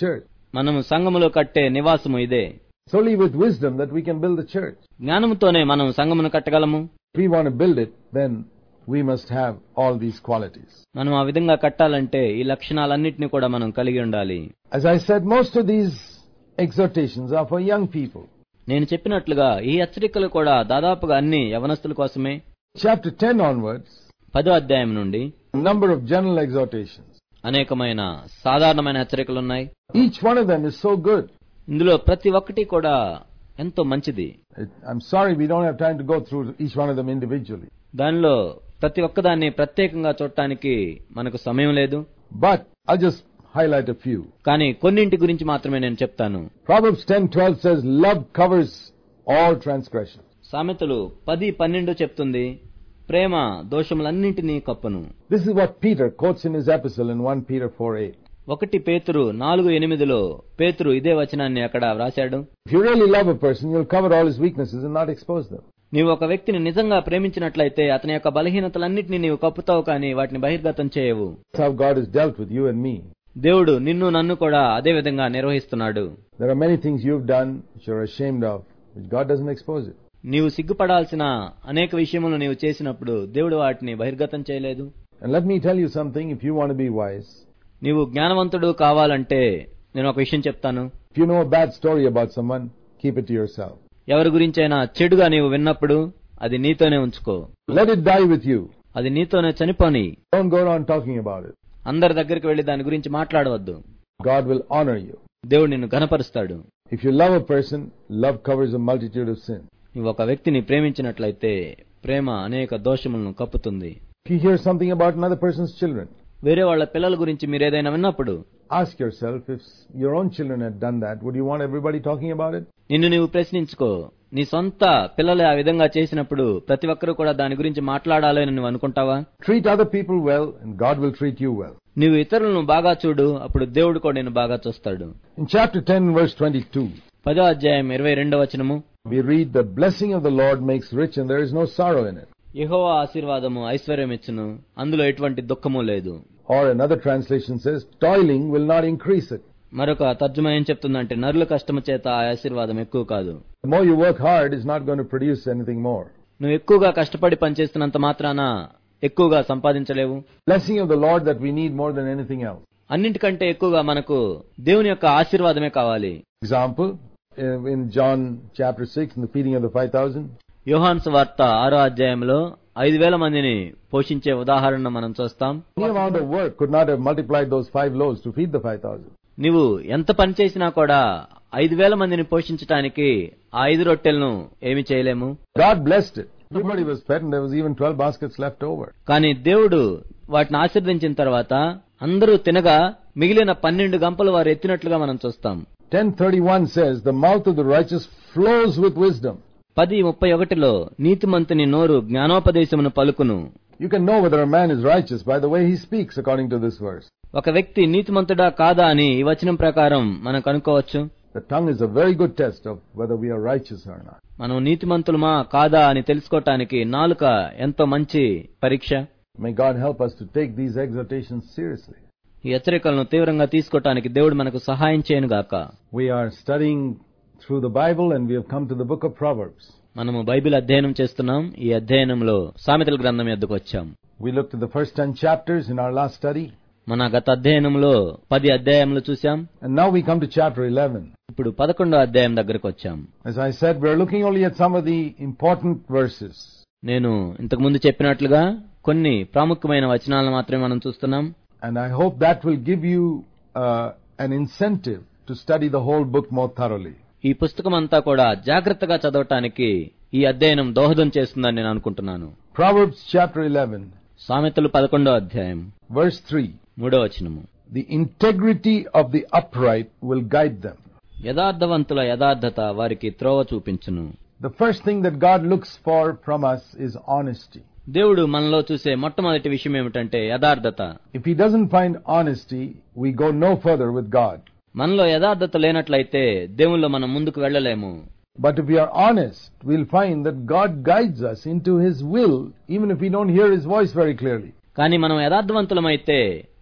మనము సంఘములో కట్టే నివాసము ఇదే. It's only with wisdom that we can build the church. జ్ఞానముతోనే మనం సంఘమును కట్టగలము. If we want to build it, then we must have all these qualities. మనం ఆ విధంగా కట్టాలంటే ఈ లక్షణాలన్నింటినీ కూడా మనం కలిగి ఉండాలి. As I said, most of these exhortations are for young people. నేను చెప్పినట్లుగా ఈ హెచ్చరికలు కూడా దాదాపుగా అన్ని యవనస్తుల కోసమే. Chapter ten onwards, పదో అధ్యాయం నుండి a number of general exhortations. అనేకమైన సాధారణమైన హెచ్చరికలున్నాయి. Each one of them is so good. ఇందులో ప్రతి ఒక్కటి కూడా ఎంతో మంచిది. I'm sorry we don't have time to go through each one of them individually. దానిలో ప్రతి ఒక్కదాన్ని ప్రత్యేకంగా చూడటానికి మనకు సమయం లేదు. But I'll just highlight a few. కానీ కొన్నింటి గురించి మాత్రమే నేను చెప్తాను. Proverbs ten twelve says love covers all transgressions. సామెతలు పది పన్నెండు చెప్తుంది, ప్రేమ దోషములన్నింటినీ కప్పును. This is what Peter quotes in his epistle in First Peter four eight. ఒకటి పేతురు నాలుగు ఎనిమిదిలో పేతురు ఇదే వచనాన్ని అక్కడ వ్రాశాడు. If you really love a person, you'll cover all his weaknesses and not expose them. నీవు ఒక వ్యక్తిని నిజంగా ప్రేమించినట్లయితే అతని యొక్క బలహీనతలన్నింటినీ నీవు కప్పుతావు, కానీ వాటిని బహిర్గతం చేయవు. That's how God has dealt with you and me. దేవుడు నిన్ను నన్ను కూడా అదే విధంగా నిర్వహిస్తున్నాడు. There are many things you've done which you're ashamed of, which God doesn't expose it. నీవు సిగ్గుపడాల్సిన అనేక విషయములు నీవు చేసినప్పుడు దేవుడు వాటిని బహిర్గతం చేయలేదు. And let me tell you something, if you want to be wise, నీవు జ్ఞానవంతుడు కావాలంటే నేను ఒక విషయం చెప్తాను. if you know a bad story about someone, keep it to yourself. ఎవరి గురించైనా చెడుగా నీవు విన్నప్పుడు అది నీతోనే ఉంచుకో. Let it die with you. అది నీతోనే చనిపోని. Don't go around talking about it. అందరి దగ్గరికి వెళ్లి దాని గురించి మాట్లాడవద్దు. God will honor you. దేవుడు నిన్ను ఘనపరుస్తాడు. If you love a person, love covers a multitude of sin. నీవు ఒక వ్యక్తిని ప్రేమించినట్లయితే ప్రేమ అనేక దోషములను కప్పుతుంది. If you hear something about another person's children, వేరే వాళ్ళ పిల్లల గురించి మీరేదైనా విన్నప్పుడు ask yourself, if your own children had done that, would you want everybody talking about it? నిన్ను నీవు ప్రశ్నించుకో, నీ సొంత పిల్లలు ఆ విధంగా చేసినప్పుడు ప్రతి ఒక్కరూ కూడా దాని గురించి మాట్లాడాలి అని నువ్వు అనుకుంటావా? Treat other people well and God will treat you well. నీవు ఇతరులను బాగా చూడు, అప్పుడు దేవుడు కూడా నిన్ను బాగా చూస్తాడు. In chapter ten verse twenty-two, పదో అధ్యాయం ఇరవై రెండవ వచనము, we read, the blessing of the Lord makes rich and there is no sorrow in it. యెహోవా ఆశీర్వాదము ఐశ్వర్యమిచ్చును, అందులో ఎటువంటి దుఃఖము లేదు. Or another translation says, toiling will not increase it. మరొక తర్జుమా ఏం చెప్తుందంటే, నరుల కష్టము చేత ఆ ఆశీర్వాదం ఎక్కువ కాదు. The more you work hard is not going to produce anything more. నువ్వు ఎక్కువగా కష్టపడి పనిచేస్తున్నంత మాత్రాన ఎక్కువగా సంపాదించలేవు. Blessing of the Lord that we need more than anything else. అన్నింటికంటే ఎక్కువగా మనకు దేవుని యొక్క ఆశీర్వాదమే కావాలి. Example, in John chapter six, in the feeding of the five thousand. యోహాను సువార్త ఆరో అధ్యాయంలో ఐదు వేల మందిని పోషించే ఉదాహరణ మనం చూస్తాం. Any amount of work could not have multiplied those five loaves to feed the five thousand. నీవు ఎంత పని చేసినా కూడా ఐదు వేల మందిని పోషించడానికి ఆ ఐదు రొట్టెలను ఏమి చేయలేము. God blessed it. Everybody was fed and there was even twelve baskets left over. కానీ దేవుడు వాటిని ఆశీర్వదించిన తర్వాత అందరూ తినగా మిగిలిన పన్నెండు గంపలు వారు ఎత్తినట్లుగా మనం చూస్తాం. ten thirty-one says, the mouth of the righteous flows with wisdom. పది ముప్పై ఒకటిలో నీతిమంతుని నోరు జ్ఞానోపదేశమును పలుకును. You can know whether a man is righteous by the way he speaks, according to this verse. ఒక వ్యక్తి నీతిమంతుడా కాదా అని ఈ వచనం ప్రకారం మనం కనుక్కోవచ్చు. The tongue is a very good test of whether we are righteous or not. మనం నీతిమంతులమా కాదా అని తెలుసుకోవటానికి నాలుక ఎంతో మంచి పరీక్ష. May God help us to take these exhortations seriously. ఈ హెచ్చరికలను తీవ్రంగా తీసుకోవటానికి దేవుడు మనకు సహాయం చేయనుగాక. We are studying through the Bible and we have come to the book of Proverbs. మనము బైబిల్ అధ్యయనం చేస్తున్నాం. ఈ అధ్యయనంలో సామెతల గ్రంథం యొద్దకు వచ్చాం. We looked at the first ten chapters in our last study. మన గత అధ్యయనంలో పది అధ్యాయములు చూశాం. And now we come to chapter eleven. ఇప్పుడు పదకొండో అధ్యాయం దగ్గరకు వచ్చాం. As I said, we are looking only at some of the important verses. నేను ఇంతకు ముందు చెప్పినట్లుగా కొన్ని ప్రాముఖ్యమైన వచనాలను మాత్రమే మనం చూస్తున్నాం. And I hope that will give you uh, an incentive to study the whole book more thoroughly. ఈ పుస్తకం అంతా కూడా జాగ్రత్తగా చదవటానికి ఈ అధ్యయనం దోహదం చేస్తుందని నేను అనుకుంటున్నాను. Proverbs chapter eleven. సామెతలు పదకొండో అధ్యాయం Verse three. మూడో వచనము. The integrity of the upright will guide them. యథార్థవంతుల యథార్థత వారికి త్రోవ చూపించును. The first thing that God looks for from us is honesty. దేవుడు మనలో చూసే మొట్టమొదటి విషయం ఏమిటంటే యథార్థత. If he doesn't find honesty, we go no further with God. మనలో యథార్థత లేనట్లయితే దేవునిలో మనం ముందుకు వెళ్ళలేము. But if we are honest, we'll find that God guides us into his will, even if we don't hear his voice very clearly. కానీ మనం యథార్థవంతులమైతే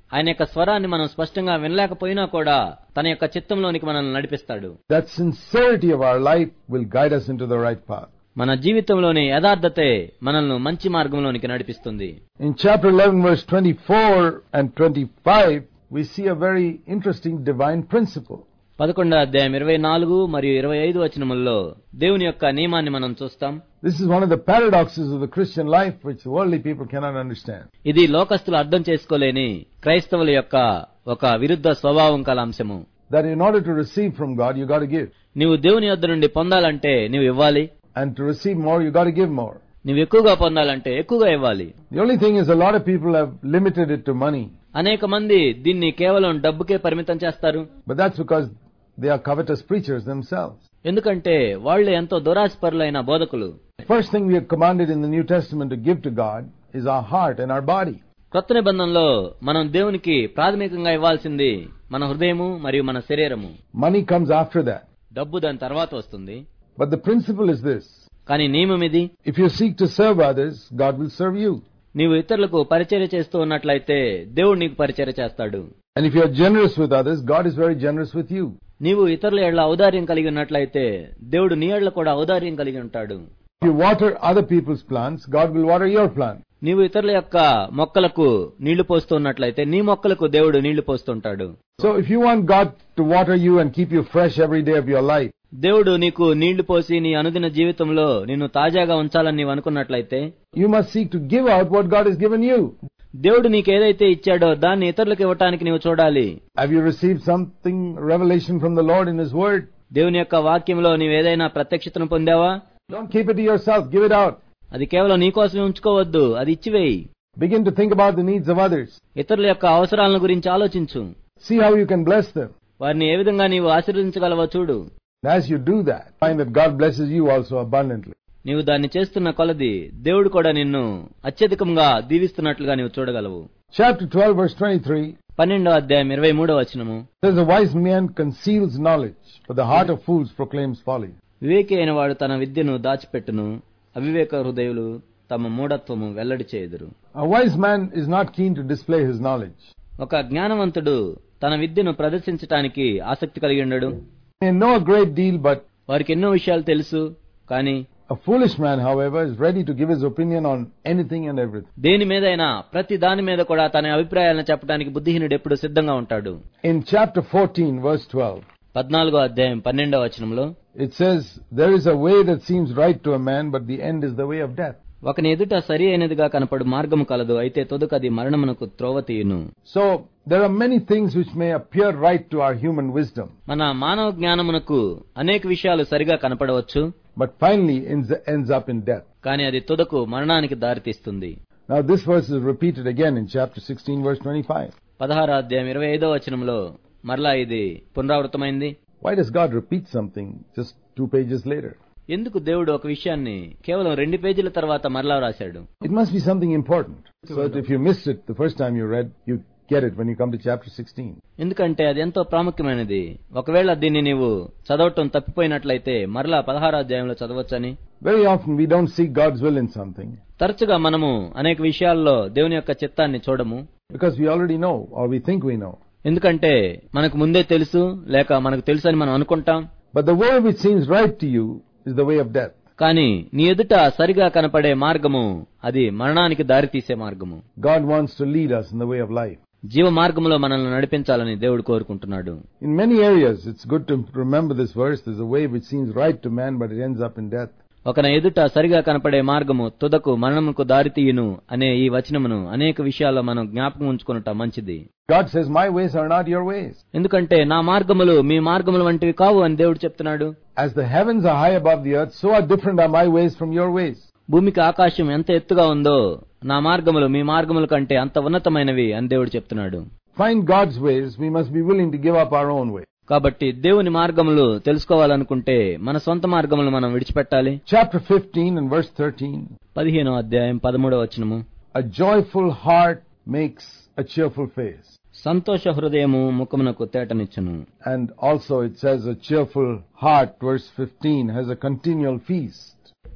ఆయన యొక్క స్వరాన్ని మనం స్పష్టంగా వినలేకపోయినా కూడా తన యొక్క చిత్తంలోనికి మనల్ని నడిపిస్తాడు. That sincerity of our life will guide us into the right path. మన జీవితంలోని యథార్థతే మనల్ని మంచి మార్గంలోనికి నడిపిస్తుంది. In chapter eleven verse twenty-four and twenty-five we see a very interesting divine principle. పదకొండో అధ్యాయం ఇరవై నాలుగు మరియు ఇరవై ఐదు వచనముల్లో దేవుని యొక్క నియమాన్ని మనం చూస్తాం. This is one of the paradoxes of the Christian life which worldly people cannot understand. ఇది లోకస్తులు అర్థం చేసుకోలేని క్రైస్తవుల యొక్క ఒక విరుద్ధ స్వభావం కల అంశము. That in order to receive from God you got to give. నీవు దేవుని యొద్ద నుండి పొందాలంటే నీవు ఇవ్వాలి. And to receive more you got to give more. నీవు ఎక్కువగా పొందాలంటే ఎక్కువగా ఇవ్వాలి. The only thing is a lot of people have limited it to money. అనేక మంది దీన్ని కేవలం డబ్బుకే పరిమితం చేస్తారు. But that's because they are covetous preachers themselves. ఎందుకంటే వాళ్ళు ఎంతో దురాశపరులైన బోధకులు. First thing we are commanded in the New Testament to give to God is our heart and our body. కొత్త నిబంధనలో మనం దేవునికి ప్రాథమికంగా ఇవ్వాల్సింది మన హృదయము మరియు మన శరీరము. Money comes after that. డబ్బు దాని తర్వాత వస్తుంది. But the principle is this. కానీ నియమం ఇది. If you seek to serve others, God will serve you. నీవు ఇతరులకు పరిచర్య చేస్తూ ఉన్నట్లయితే దేవుడు నీకు పరిచర్య చేస్తాడు. And if you are generous with others, God is very generous with you. నీవు ఇతరుల ఎడల ఔదార్యం కలిగి ఉన్నట్లయితే దేవుడు నీ ఎడల కూడా ఔదార్యం కలిగి ఉంటాడు. If you water other people's plants, God will water your plant. నీవు ఇతరుల యొక్క మొక్కలకు నీళ్లు పోస్తున్నట్లయితే నీ మొక్కలకు దేవుడు నీళ్లు పోస్తుంటాడు. So if you want God to water you and keep you fresh every day of your life, దేవుడు నీకు నీళ్లు పోసి నీ అనుదిన జీవితంలో నిన్ను తాజాగా ఉంచాలని నీవు అనుకున్నట్లయితే you must seek to give out what God has given you. దేవుడు నీకేదైతే ఇచ్చాడో దాన్ని ఇతరులకు ఇవ్వటానికి నీవు చూడాలి. Have you received something, revelation from the Lord in His Word? దేవుని యొక్క వాక్యంలో నీవేదైనా ప్రత్యక్షతను పొందావా? Don't keep it to yourself. Give it out. అది కేవలం నీకోసమే ఉంచుకోవద్దు, అది ఇచ్చివేయి. Begin to think about the needs of others. ఇతరుల యొక్క అవసరాలను గురించి ఆలోచించు. See how you can bless them. వారిని ఏ విధంగా నీవు ఆశీర్వదించగలవో చూడు. As you do that, find that God blesses you also abundantly. నీవు దాన్ని చేస్తున్న కొలది దేవుడు కూడా నిన్ను అత్యధికంగా దీవిస్తున్నట్లుగా నీవు చూడగలవు. Chapter twelve verse twenty-three. పన్నెండో అధ్యాయం ఇరవై మూడో వచనము. Says a wise man conceals knowledge, but the heart of fools proclaims folly. వివేకి అయిన వాడు తన విద్యను దాచిపెట్టును, అవివేక హృదయులు తమ మూఢత్వము వెల్లడి చేయుదురు. A wise man is not keen to display his knowledge. ఒక జ్ఞానవంతుడు తన విద్యను ప్రదర్శించడానికి ఆసక్తి కలిగి ఉండడు. He may know a great deal, but వారికి ఎన్నో విషయాలు తెలుసు, కానీ a foolish man, however, is ready to give his opinion on anything and everything. దేని మీదైనా ప్రతి దాని మీద కూడా తన అభిప్రాయాలను చెప్పడానికి బుద్ధిహీనుడు ఎప్పుడు సిద్ధంగా ఉంటాడు. In chapter fourteen verse twelve, పద్నాలుగో అధ్యాయం పన్నెండో వచనంలో it says, there is a way that seems right to a man, but the end is the way of death. ఒకని ఎదుట సరి అయినదిగా కనపడు మార్గము కలదు, అయితే తొదుకది మరణమునకు త్రోవ తీయును. So there are many things which may appear right to our human wisdom, మన మానవ జ్ఞానమునకు అనేక విషయాలు సరిగా కనపడవచ్చు, but finally ends, ends up in death. కానీ అది తుదకు మరణానికి దారితీస్తుంది. Now this verse is repeated again in chapter sixteen verse twenty-five. పదహారో అధ్యాయం ఇరవై ఐదో వచనంలో మరలా ఇది పునరావృతమైంది. Why does God repeat something just two pages later? ఎందుకు దేవుడు ఒక విషయాన్ని కేవలం రెండు పేజీల తర్వాత మరలా రాశాడు? It must be something important, so that if you missed it the first time you read, you get it when you come to chapter sixteen. ఎందుకంటే అది ఎంతో ప్రాముఖ్యమైనది. ఒకవేళ దీన్ని నీవు చదవటం తప్పిపోయినట్లయితే మరలా పదహారో అధ్యాయంలో చదవచ్చని. Very often we don't see God's will in something తరచుగా మనము అనేక విషయాల్లో దేవుని యొక్క చిత్తాన్ని చూడము, because we already know or we think we know. ఎందుకంటే మనకు ముందే తెలుసు లేక మనకు తెలుసు అని మనం అనుకుంటాం. But the way which seems right to you is the way of death. కానీ నీ ఎదుట సరిగా కనపడే మార్గము అది మరణానికి దారి తీసే మార్గము. God wants to lead us in the way of life. జీవ మార్గములో మనల్ని నడిపించాలని దేవుడు కోరుకుంటున్నాడు. In many areas it's good to remember this verse. There's a way which seems right to man, but it ends up in death. ఒకన ఎదుట సరిగా కనపడే మార్గము తుదకు మరణముకు దారి తీయును అనే ఈ వచనమును అనేక విషయాల్లో మనం జ్ఞాపకం ఉంచుకొనుట మంచిది. God says, my ways are not your ways. ఎందుకంటే నా మార్గములు మీ మార్గములు వంటివి కావు అని దేవుడు చెప్తున్నాడు. As the heavens are high above the earth, so are different are my ways from your ways. భూమికి ఆకాశం ఎంత ఎత్తుగా ఉందో నా మార్గములు మీ మార్గముల కంటే అంత ఉన్నతమైనవి అని దేవుడు చెప్తున్నాడు. Find God's ways, we must be willing to give up our own way. కాబట్టి దేవుని మార్గములు తెలుసుకోవాలనుకుంటే మన సొంత మార్గములు మనం విడిచిపెట్టాలి. Chapter fifteen and verse thirteen. పదిహేనో అధ్యాయం పదమూడవ వచనము. A joyful heart makes a cheerful face. సంతోష హృదయము ముఖమునకు తేటనిచ్చును. And also it says a cheerful heart, verse fifteen, has a continual feast.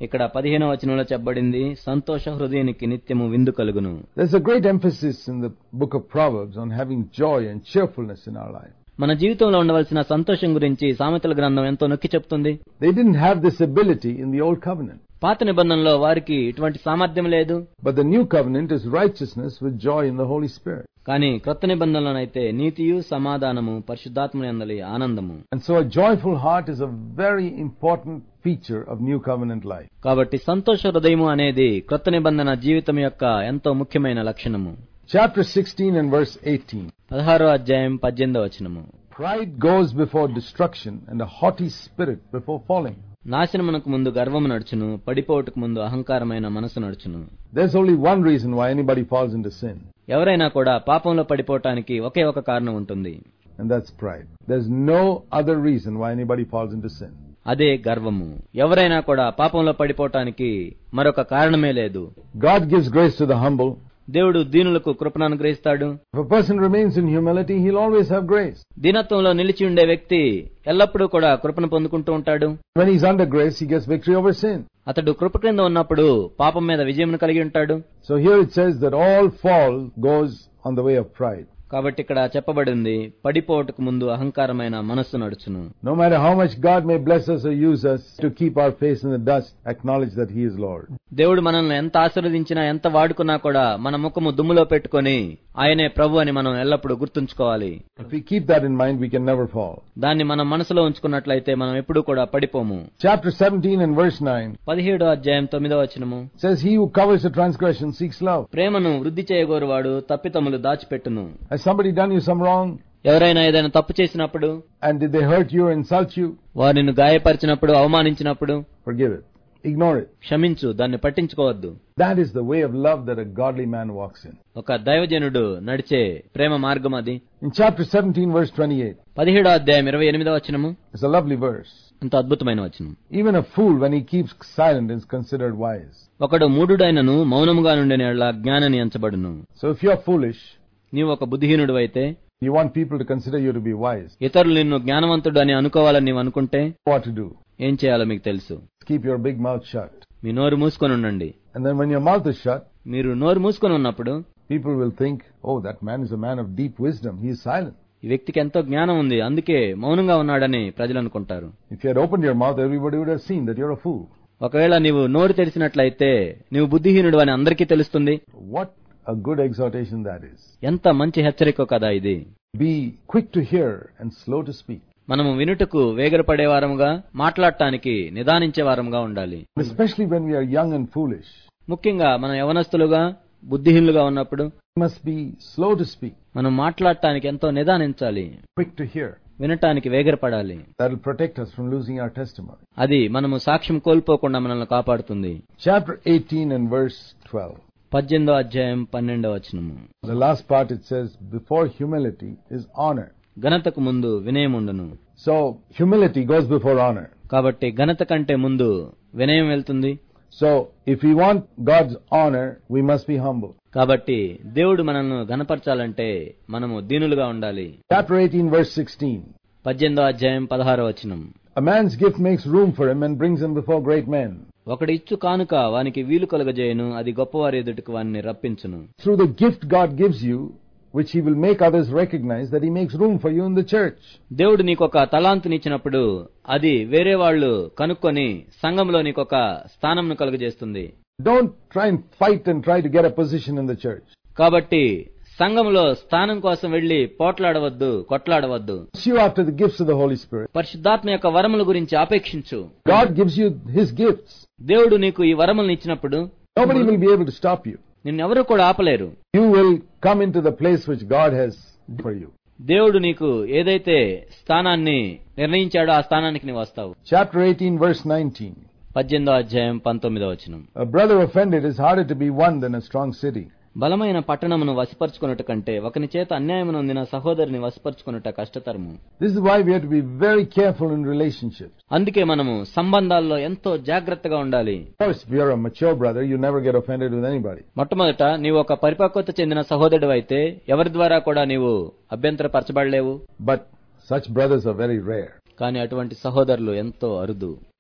ఇక్కడ పదిహేనవ వచనంలో చెప్పబడింది, సంతోష హృదయానికి నిత్యము విందు కలుగును. There's a great emphasis in the book of Proverbs on having joy and cheerfulness in our life. మన జీవితంలో ఉండవలసిన సంతోషం గురించి సామెతల గ్రంథం ఎంతో నొక్కి చెప్తుంది. They didn't have this ability in the old covenant. పాత నిబంధనలో వారికి ఇటువంటి సామర్థ్యం లేదు. But the new covenant is righteousness with joy in the Holy Spirit. కానీ క్రొత్త నిబంధనలోనైతే నీతియు సమాధానము పరిశుద్ధాత్మ యందలి ఆనందము. And so a joyful heart is a very important feature of new covenant life. కాబట్టి సంతోష హృదయము అనేది క్రొత్త నిబంధన జీవితం యొక్క ఎంతో ముఖ్యమైన లక్షణము. Chapter sixteen and verse eighteen. పదహారో అధ్యాయం పద్దెనిమిదవ వచనము. Pride goes before destruction and a haughty spirit before falling. నాశనమునకు ముందు గర్వము నడుచును, పడిపోవుటకు ముందు అహంకారమైన మనసు నడుచును. There's only one reason why anybody falls into sin. ఎవరైనా కూడా పాపంలో పడిపోవటానికి ఒకే ఒక కారణం ఉంటుంది. And that's pride. There's no other reason why anybody falls into sin. అదే గర్వము. ఎవరైనా కూడా పాపంలో పడిపోవటానికి మరొక కారణమే లేదు. God gives grace to the humble. దేవుడు దీనులకు కృపను అనుగ్రహిస్తాడు. If a person remains in humility, he'll always have grace. దీనత్వంలో నిలిచి ఉండే వ్యక్తి ఎల్లప్పుడూ కూడా కృపను పొందుకుంటూ ఉంటాడు. When he's under grace, he gets victory over sin. అతడు కృప క్రింద ఉన్నప్పుడు పాపం మీద విజయం కలిగి ఉంటాడు. So here it says that all fall goes on the way of pride. కాబట్టి ఇక్కడ చెప్పబడింది, పడిపోవటకు ముందు అహంకారమైన మనస్సు నడుచును. No matter how much God may bless us or use us to keep our face in the dust, acknowledge that He is Lord. దేవుడు మనల్ని ఎంత ఆశీర్వదించినా ఎంత వాడుకున్నా కూడా మన ముఖము దుమ్ములో పెట్టుకొని ఆయనే ప్రభు అని మనం ఎల్లప్పుడూ గుర్తుంచుకోవాలి. If we keep that in mind, we can never fall. దాన్ని మనం మనసులో ఉంచుకున్నట్లయితే మనం ఎప్పుడూ కూడా పడిపోము. Chapter seventeen and verse nine. పదిహేడో అధ్యాయం తొమ్మిదో వచనము. Says, He who covers the transgression seeks love. ప్రేమను వృద్ధి చేయగోరువాడు తప్పితములు దాచిపెట్టును. Has somebody done you some wrong? ఎవరైనా ఏదైనా తప్పు చేసినప్పుడు, and did they hurt you or insult you? వారు నిన్ను గాయపరిచినప్పుడు, అవమానించినప్పుడు, forgive it. Ignore it. క్షమించు, దాన్ని పట్టించుకోవద్దు. That is the way of love that a godly man walks in. ఒక దైవజనుడు నడిచే ప్రేమ మార్గం అది. In chapter seventeen verse twenty-eight. పదిహేడో అధ్యాయం ఇరవై ఎనిమిదో వచనము. It's a lovely verse. ఎంత అద్భుతమైన వచనం. Even a fool when he keeps silent is considered wise. ఒకడు మూఢుడైనను మౌనముగా నుండిన యెడల జ్ఞానాన్ని ఎంచబడును. So if you are foolish, నీవు ఒక బుద్ధిహీనుడు అయితే, you want people to consider you to be wise. ఇతరులు నిన్ను జ్ఞానవంతుడు అని అనుకోవాలని నీవు అనుకుంటే what to do? ఏం చేయాలో మీకు తెలుసు. Keep your big mouth shut. మీ నోరు మూసుకొని ఉండండి. And then when your mouth is shut, మీరు నోరు మూసుకొని ఉన్నప్పుడు people will think, oh, that man is a man of deep wisdom. He is silent. ఈ వ్యక్తికి ఎంతో జ్ఞానం ఉంది, అందుకే మౌనంగా ఉన్నాడని ప్రజలు అనుకుంటారు. If you had opened your mouth, everybody would have seen that you're a fool. ఒకవేళ నీవు నోరు తెరిచినట్లయితే నీవు బుద్ధిహీనుడు అని అందరికీ తెలుస్తుంది. What a good exhortation that is. ఎంత మంచి హెచ్చరిక కదా ఇది. Be quick to hear and slow to speak. మనము వినుటకు వేగరపడే వారముగా, మాట్లాడటానికి నిదానించే వారముగా ఉండాలి. Especially when we are young and foolish. ముఖ్యంగా మనం యవనస్తులుగా బుద్ధిహీనులుగా ఉన్నప్పుడు we must be slow to speak. మనం మాట్లాడటానికి ఎంతో నిదానించాలి. Quick to hear. వినటానికి వేగరపడాలి. That will protect us from losing our testimony. అది మనము సాక్ష్యం కోల్పోకుండా మనల్ని కాపాడుతుంది. Chapter eighteen and verse twelve. పద్దెనిమిదో అధ్యాయం పన్నెండవ వచనము. The last part it says, before humility is honor. ఘనతకు ముందు వినయం ఉండును. So humility goes before honor. కాబట్టి ఘనత కంటే ముందు వినయం వెళ్తుంది. So if we want God's honor, we must be humble. కాబట్టి దేవుడు మనల్ని ఘనపరచాలంటే మనము దీనులుగా ఉండాలి. Chapter eighteen verse sixteen. పద్దెనిమిదో అధ్యాయం పదహారో వచనం. A man's gift makes room for him and brings him before great men. ఒకడి ఇచ్చు కానుక వానికి వీలు కలుగజేయును, అది గొప్పవారి ఎదుటికి వానిని రప్పించును. Through the gift God gives you, which he will make others recognize that he makes room for you in the church. దేవుడు నీకొక తలాంతునిచ్చినప్పుడు అది వేరే వాళ్ళు కనుక్కొని సంఘంలో నీకొక స్థానంను కలుగజేస్తుంది. Don't try and fight and try to get a position in the church. కాబట్టి సంఘంలో స్థానం కోసం వెళ్లి పోట్లాడవద్దు, కొట్లాడవద్దు. Pursue after the gifts of the Holy Spirit. పరిశుద్ధాత్మ యొక్క వరముల గురించి ఆపేక్షించు. God gives you his gifts. దేవుడు నీకు ఈ వరములను ఇచ్చినప్పుడు nobody will be able to stop you. నిన్నెవరూ కూడా ఆపలేరు. You will come into the place which God has for you. దేవుడు నీకు ఏదైతే స్థానాన్ని నిర్ణయించాడో ఆ స్థానానికి నీవు వస్తావు. Chapter eighteen verse nineteen. పద్దెనిమిదో అధ్యాయం పంతొమ్మిదో వచనం. A brother offended is harder to be won than a strong city. బలమైన పట్టణమును వశపరుచుకొనుట కంటే ఒకని చేత అన్యాయము నొందిన సహోదరుని వశపరుచుకొనుట కష్టతరము. This is why we have to be very careful in relationships. అందుకే మనము సంబంధాల్లో ఎంతో జాగ్రత్తగా ఉండాలి. Of course, if you are a mature brother, you never get offended with anybody. మొట్టమొదట నీవు ఒక పరిపక్వత చెందిన సహోదరుడు అయితే ఎవరి ద్వారా కూడా నీవు అభ్యంతరపరచబడలేవు. But such brothers are very rare. కానీ అటువంటి సహోదరులు ఎంతో అరుదు.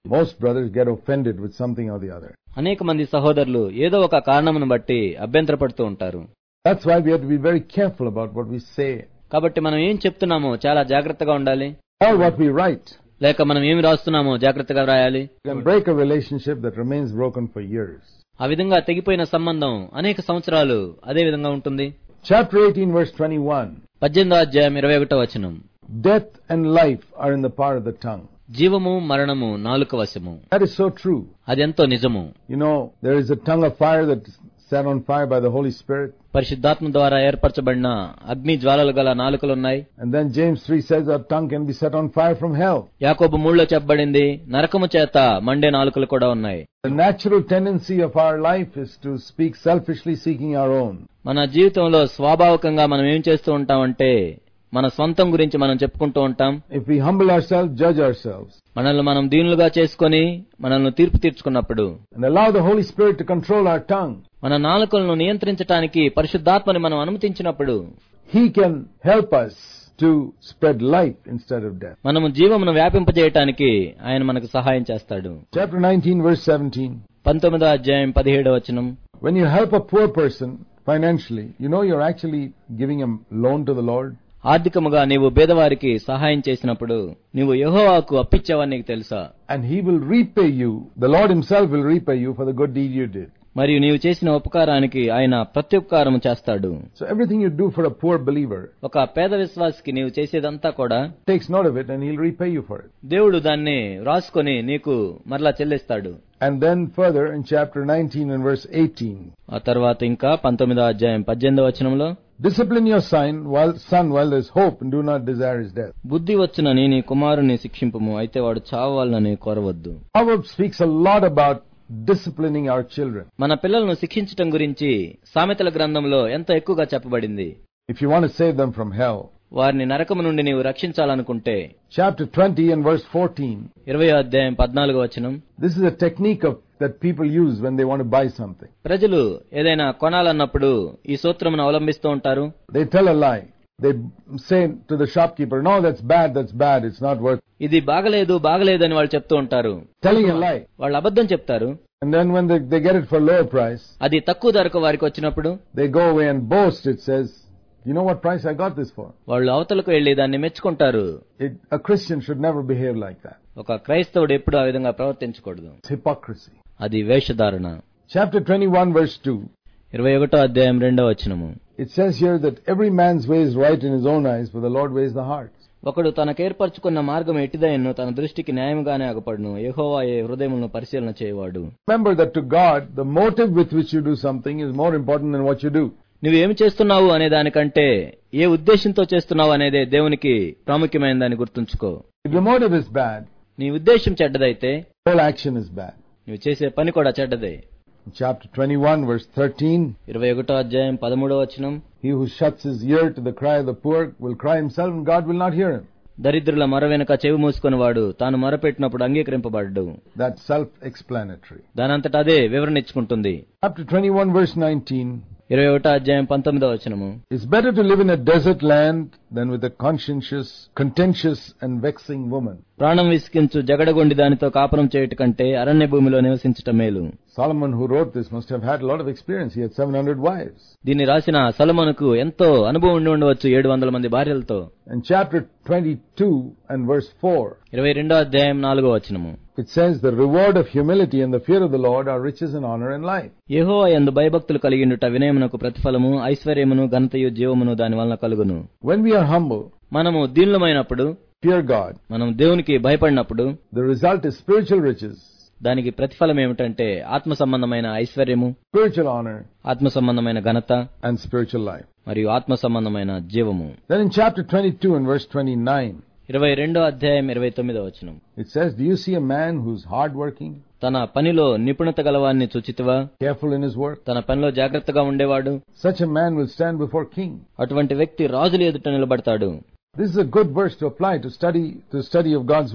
Most brothers get offended with something or the other. అనేక మంది సహోదరులు ఏదో ఒక కారణమును బట్టి అభ్యంతరపడుతూ ఉంటారు. That's why we have to be very careful about what we say. కాబట్టి మనం ఏం చెప్తున్నామో చాలా జాగ్రత్తగా ఉండాలి. Or what we write. లేక మనం ఏమి రాస్తున్నామో జాగ్రత్తగా రాయాలి. You can break a relationship that remains broken for years. ఆ విధంగా తెగిపోయిన సంబంధం అనేక సంవత్సరాలు అదే విధంగా ఉంటుంది. Chapter eighteen verse twenty-one. పద్దెనిమిదో అధ్యాయం ఇరవై ఒకటో వచనం. Death and life are in the power of the tongue. జీవము మరణము నాలుక వశము. That is so true. అది ఎంతో నిజము. You know, there is a tongue of fire that is set on fire by the Holy Spirit. పరిశుద్ధాత్మ ద్వారా ఏర్పరచబడిన అగ్ని జ్వాలలు గల నాలుకలున్నాయి. And then James three says our tongue can be set on fire from hell. యాకోబు మూడులో చెప్పబడింది నరకము చేత మండే నాలుకలు కూడా ఉన్నాయి. The natural tendency of our life is to speak selfishly, seeking our own. మన జీవితంలో స్వాభావికంగా మనం ఏం చేస్తూ ఉంటామంటే మన సొంతం గురించి మనం చెప్పుకుంటూ ఉంటాం. If we humble ourselves, judge ourselves, మనల్ని మనం దీనులుగా చేసుకుని మనల్ని తీర్పు తీర్చుకున్నప్పుడు, and allow the Holy Spirit to control our tongue, మన నాలుకలను నియంత్రించడానికి పరిశుద్ధాత్మని మనం అనుమతించినప్పుడు, He can help us to spread life instead of death. మనము జీవమును వ్యాపింపజేయడానికి ఆయన మనకు సహాయం చేస్తాడు. Chapter nineteen verse seventeen. పంతొమ్మిదో అధ్యాయం పదిహేడవ వచనం. When you help a poor person financially, you know you're actually giving a loan to the Lord. ఆర్థికముగా నీవు పేదవారికి సహాయం చేసినప్పుడు నీవు యెహోవాకు అప్పిచ్చావని నీకు తెలుసా? And he will repay you. The Lord himself will repay you for the good deed you did. మరియు నీవు చేసిన ఉపకారానికి ఆయన ప్రత్యుపకారము చేస్తాడు. So everything you do for a poor believer, ఒక పేద విశ్వాసికి నీవు చేసేదంతా కూడా takes note of it and he'll repay you for it. దేవుడు దాన్ని రాసుకొని నీకు మరలా చెల్లిస్తాడు. And then further in chapter nineteen and verse eighteen. ఆ తర్వాత ఇంకా పంతొమ్మిదో అధ్యాయం పద్దెనిమిదో వచనంలో, Discipline your son while son while there is hope and do not desire his death. బుద్ధి వచ్చునని నీ కుమారుని శిక్షింపుము, అయితే వాడు చావాలని కోరవద్దు. Proverbs speaks a lot about disciplining our children. మన పిల్లలను శిక్షించటం గురించి సామెతల గ్రంథంలో ఎంతో ఎక్కువగా చెప్పబడింది. If you want to save them from hell. వారిని నరకము నుండి నీవు రక్షించాలనుకుంటే chapter twenty and verse fourteen. ఇరవయో అధ్యాయం పద్నాలుగో వచనం. This is a technique of that people use when they want to buy something. ప్రజలు ఏదైనా కొనాలన్నప్పుడు ఈ సూత్రమును అవలంబిస్తూ ఉంటారు. They tell a lie. They say to the shopkeeper, no, that's bad, that's bad, it's not worth it. ఇది బాగలేదు బాగలేదు అని వాళ్ళు చెప్తూ ఉంటారు. Telling a lie. వాళ్ళు అబద్ధం చెప్తారు. And then when they, they get it for lower price, అది తక్కువ ధరకు వారికి వచ్చినప్పుడు they go away and boast. It says, you know what price I got this for? వాళ్ళు అవతలకు వెళ్లి దాన్ని మెచ్చుకుంటారు. It, a Christian should never behave like that. ఒక క్రైస్తవుడు ఎప్పుడు ఆ విధంగా ప్రవర్తించకూడదు. It's hypocrisy. అది వేషధారణ. Chapter twenty-one verse two. ఇరవై ఒకటో అధ్యాయం రెండో వచనము. It says here that every man's way is right in his own eyes, but the Lord weighs the hearts. ఒకడు తనకేర్పరచుకున్న మార్గం ఎట్టిదైనను తన దృష్టికి న్యాయంగానే అగపడును, యెహోవాయే హృదయములను పరిశీలన చేయవాడు. Remember that to God, the motive with which you do something is more important than what you do. నువ్వేమి చేస్తున్నావు అనే దానికంటే ఏ ఉద్దేశంతో చేస్తున్నావు అనేదే దేవునికి ప్రాముఖ్యమైనదని గుర్తుంచుకో. If the motive is bad, నీ ఉద్దేశం చెడ్డదైతే whole action is bad. నువ్వు చేసే పని కూడా చెడ్డదే. Chapter twenty-one verse thirteen. ఇరవై ఒకటో అధ్యాయం పదమూడో వచనం. He who shuts his ear to the cry of the poor will cry himself and God will not hear him. దరిద్రుల మొర వెనుక చెవి మూసుకుని వాడు తాను మొరపెట్టినప్పుడు అంగీకరింపబడ్డు. That's self-explanatory. దానంతట అదే వివరణ ఇచ్చుకుంటుంది. Chapter twenty-one verse nineteen. ఇరవై ఒకటో అధ్యాయం పంతొమ్మిదో వచనము. It's better to live in a desert land than with a conscientious, contentious and vexing woman. ప్రాణం విసికించు జగడగొండి దానితో కాపురం చేయుట కంటే అరణ్య భూమిలో నివసించుట మేలు. Solomon, who wrote this, must have had a lot of experience. He had seven hundred wives. దీన్ని రాసిన సొలొమోనుకు ఎంతో అనుభవం ఉండి ఉండవచ్చు ఏడు వందల మంది భార్యలతో. And chapter twenty-two and verse four. ఇరవై రెండో అధ్యాయం నాలుగో వచనము. It says the reward of humility and the fear of the Lord are riches and honor and life. యెహోవా యందు భయభక్తులు కలిగియుండుట వినయమునకు ప్రతిఫలము, ఐశ్వర్యమును ఘనతయు జీవమును దాని వలన కలుగును. When we are humble, మనము దీనులమైనప్పుడు, fear God, మనం దేవునికి భయపడినప్పుడు, the result is spiritual riches, దానికి ప్రతిఫలం ఏమిటంటే ఆత్మ సంబంధమైన ఐశ్వర్యము, spiritual honor, ఆత్మ సంబంధమైన ఘనత and spiritual life. మరియు ఆత్మ సంబంధమైన జీవము. Then in chapter twenty-two and verse twenty-nine, ఇరవై రెండో అధ్యాయం ఇరవై తొమ్మిదో వచనం. it says, do you see a man who's hard working, తన పనిలో నిపుణత గలవాన్ని చూచితివా, careful in his work? తన పనిలో జాగ్రత్తగా ఉండేవాడు. Such a man will stand before king. అటువంటి వ్యక్తి రాజుల ఎదుట నిలబడతాడు. This is a good verse to apply to study to study of God's word.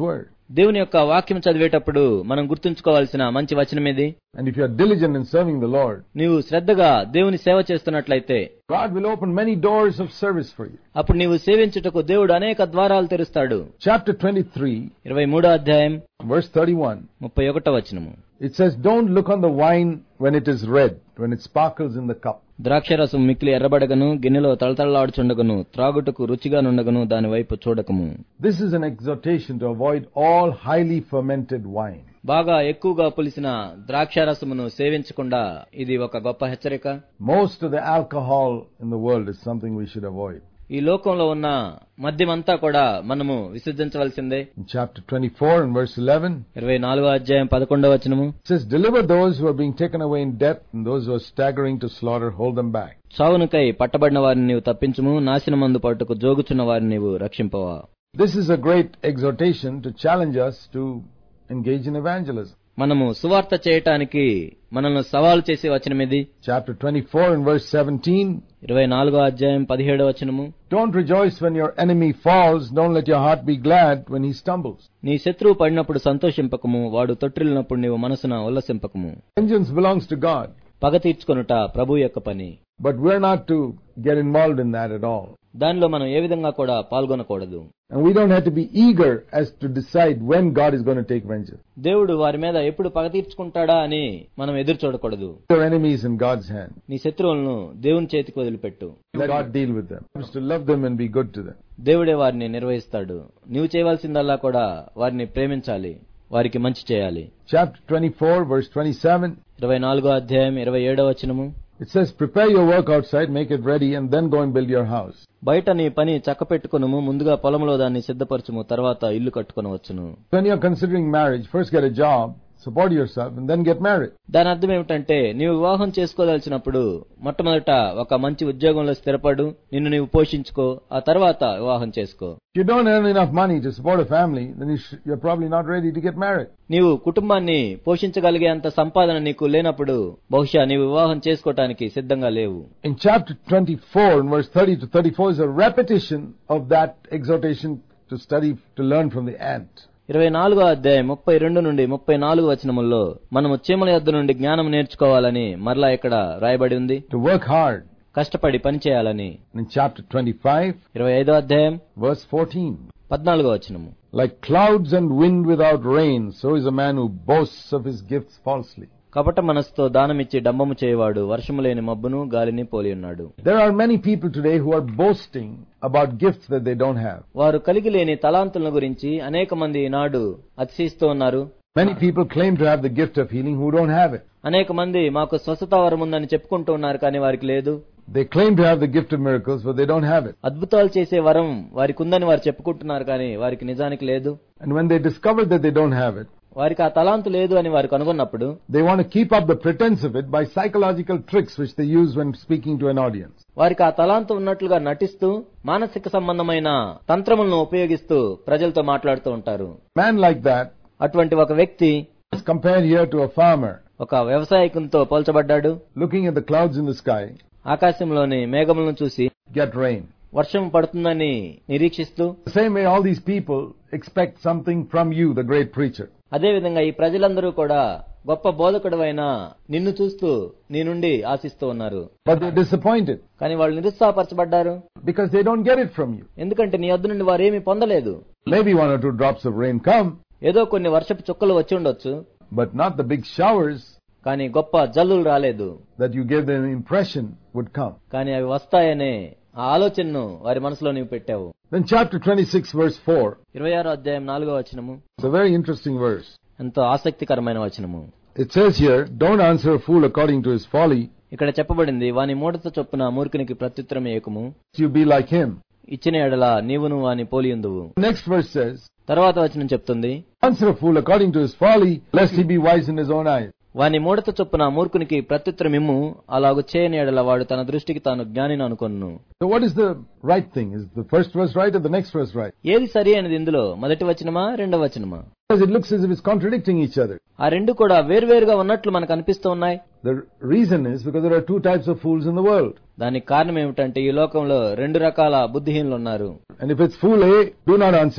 దేవుని యొక్క వాక్యం చదివేటప్పుడు మనం గుర్తుంచుకోవాల్సిన మంచి వచనం ఇది. And if you are diligent in serving the Lord, నీవు శ్రద్ధగా దేవుని సేవ చేస్తున్నట్లయితే God will open many doors of service for you. అప్పుడు నీవు సేవించుటకు దేవుడు అనేక ద్వారాలు తెరుస్తాడు. Chapter twenty-three, ఇరవై మూడో అధ్యాయం verse thirty-one. ముప్పై ఒకటో వచనము. It says, "Don't look on the wine when it is red, when it sparkles in the cup." ద్రాక్షరసం మిక్కిలి ఎర్రబడగను, గిన్నెలో తళతళలాడుచుండగను, త్రాగుటకు రుచిగా నుండగను, దాని వైపు చూడకము. This is an exhortation to avoid all highly fermented wine. బాగా ఎక్కువగా పులిసిన ద్రాక్షారసమును సేవించకుండా ఇది ఒక గొప్ప హెచ్చరిక. Most of the alcohol in the world is something we should avoid. ఈ లోకంలో ఉన్న మద్యమంతా కూడా మనము విసర్జించవలసిందే. In chapter twenty-four and verse eleven, ఇరవై నాలుగో అధ్యాయం పదకొండవ వచనము. it says, "Deliver those who are being taken away in death, and those who are staggering to slaughter, hold them back." చావునుకై పట్టబడిన వారిని నీవు తప్పించుము, నాశనమందు పట్టుకు జోగుచున్న వారిని నీవు రక్షింపవా. This is a great exhortation to challenge us to engage in evangelism. మనము సువార్త చేయటానికి మనల్ని సవాలు చేసే వచనం ఇది. Chapter twenty-four and verse seventeen, ఇరవై నాలుగో అధ్యాయం పదిహేడో వచనము. "Don't rejoice when your enemy falls, don't let your heart be glad when he stumbles." నీ శత్రువు పడినప్పుడు సంతోషింపకము, వాడు తొట్టిల్లినప్పుడు నీవు మనసున ఉల్లసింపకము. Vengeance belongs to God, పగ తీర్చుకొనుట ప్రభు యొక్క పని. but we're not to get involved in that at all. దానిలో మనం ఏ విధంగా కూడా పాల్గొనకూడదు. And we don't have to be eager as to decide when God is going to take vengeance. దేవుడు వారి మీద ఎప్పుడు పగ తీర్చుకుంటాడా అని మనం ఎదురు చూడకూడదు. Your enemies in God's hand. నీ శత్రువులను దేవుని చేతికి వదిలిపెట్టు. Let God deal with them. It's to love them and be good to them. దేవుడే వారిని నిర్వహిస్తాడు. నీవు చేయవలసిందల్లా కూడా వారిని ప్రేమించాలి, వారికి మంచి చేయాలి. Chapter twenty-four, verse twenty-seven. ఇరవై నాలుగో అధ్యాయం ఇరవై ఏడో వచనము. It says, "Prepare your work outside, make it ready, and then go and build your house." బయట నీ పని చక్కపెట్టుకొనుము, ముందుగా పొలంలో దాన్ని సిద్ధపరచుము, తర్వాత ఇల్లు కట్టుకొనవచ్చును. When you're considering marriage, first get a job, support yourself, and then get married. దాని అర్థం ఏమిటంటే నీవు వివాహం చేసుకోదలిచినప్పుడు మొట్టమొదట ఒక మంచి ఉద్యోగంలో స్థిరపడు, నిన్ను నీవు పోషించుకో, ఆ తర్వాత వివాహం చేసుకో. If you don't earn enough money to support a family, then you sh- you're probably not ready to get married. నీవు కుటుంబాన్ని పోషించగలిగే అంత సంపాదన నీకు లేనప్పుడు బహుశా నీవు వివాహం చేసుకోవటానికి సిద్ధంగా లేవు. In chapter twenty-four, and verse thirty to thirty-four, is a repetition of that exhortation to study, to learn from the ant. ఇరవై నాలుగో అధ్యాయం ముప్పై రెండు నుండి ముప్పై నాలుగు వచనముల్లో మనము చీమల యొద్ద నుండి జ్ఞానం నేర్చుకోవాలని మరలా ఇక్కడ రాయబడి ఉంది. To work hard. కష్టపడి పని చేయాలని. In chapter twenty-five, ఇరవై ఐదో అధ్యాయం verse fourteen. పద్నాలుగో వచనము. Like clouds and wind without rain, so is a man who boasts of his gifts falsely. కపట మనస్సుతో దానమిచ్చి డంబము చేయవాడు వర్షము లేని మబ్బును గాలిని పోలి ఉన్నాడు. There are many people today who are boasting about gifts that they don't have. వారు కలిగి లేని తలాంతుల గురించి అనేక మంది ఈనాడు అతిశయిస్తూ ఉన్నారు. Many people claim to have the gift of healing who don't have it. అనేక మంది మాకు స్వస్థత వరం ఉందని చెప్పుకుంటూ ఉన్నారు, కానీ వారికి లేదు. They claim to have the gift of miracles, but they don't have it. అద్భుతాలు చేసే వరం వారికి ఉందని వారు చెప్పుకుంటున్నారు, కానీ వారికి నిజానికి లేదు. And when they discover that they don't have it, వారికి ఆ తలాంతు లేదు అని వారు కనుగొన్నప్పుడు they want to keep up the pretense of it by psychological tricks which they use when speaking to an audience. వారికి ఆ తలాంతు ఉన్నట్లుగా నటిస్తూ మానసిక సంబంధమైన తంత్రములను ఉపయోగిస్తూ ప్రజలతో మాట్లాడుతూ ఉంటారు. Man like that అటువంటి ఒక వ్యక్తి is compared here to a farmer ఒక వ్యవసాయకునితో పోల్చబడ్డాడు. looking at the clouds in the sky, ఆకాశంలోని మేఘములను చూసి get rain. వర్షం పడుతుందని నిరీక్షిస్తూ, The same way all these people expect something from you, the great preacher. అదేవిధంగా ఈ ప్రజలందరూ కూడా గొప్ప బోధకుడవైన నిన్ను చూస్తూ నీ నుండి ఆశిస్తూ ఉన్నారు. But they're disappointed కానీ వాళ్ళు నిరుత్సాహపరచబడ్డారు. because they don't get it from you. ఎందుకంటే నీ వద్ద నుండి వారేమీ పొందలేదు. Maybe one or two drops of rain come, ఏదో కొన్ని వర్షపు చుక్కలు వచ్చి ఉండొచ్చు, but not the big showers కానీ గొప్ప జల్లులు రాలేదు. that you gave them impression would come. కానీ అవి వస్తాయనే ఆ ఆలోచనను వారి మనసులో నీవు పెట్టావు. Then chapter twenty-six verse four. ఇరవై ఆరో అధ్యాయం నాలుగో వచనము. It's a very interesting verse. ఎంతో ఆసక్తికరమైన వచనము. It says here, "Don't answer a fool according to his folly. ఇక్కడ చెప్పబడింది, వాని మూఢత చొప్పున మూర్ఖునికి ప్రత్యుత్తరం ఏకుము, You be like him." ఇచ్చిన ఎడల నీవును వాని పోలియుందువు. Next verse says, తర్వాత వచనం చెప్తుంది, "Answer a fool according to his folly, lest he be wise in his own eyes." వాని మూఢత చొప్పున మూర్ఖునికి ప్రత్యుత్తరం ఇమ్ము, అలాగు చేయని ఎడల వాడు తన దృష్టికి తాను జ్ఞానిని అనుకొను. So what is the right thing? Is the first verse right or the next verse right? ఏది సరి అనేది ఇందులో మొదటి వచనమా రెండవ వచనమా? Because it looks as if it's contradicting each other. ఆ రెండు కూడా వేర్వేరుగా ఉన్నట్లు మనకు అనిపిస్తూ ఉన్నాయి. The reason is because there are two types of fools in the world. దానికి కారణం ఏమిటంటే ఈ లోకంలో రెండు రకాల బుద్ధిహీనులు ఉన్నారు. And if it's fool A, do not answer him.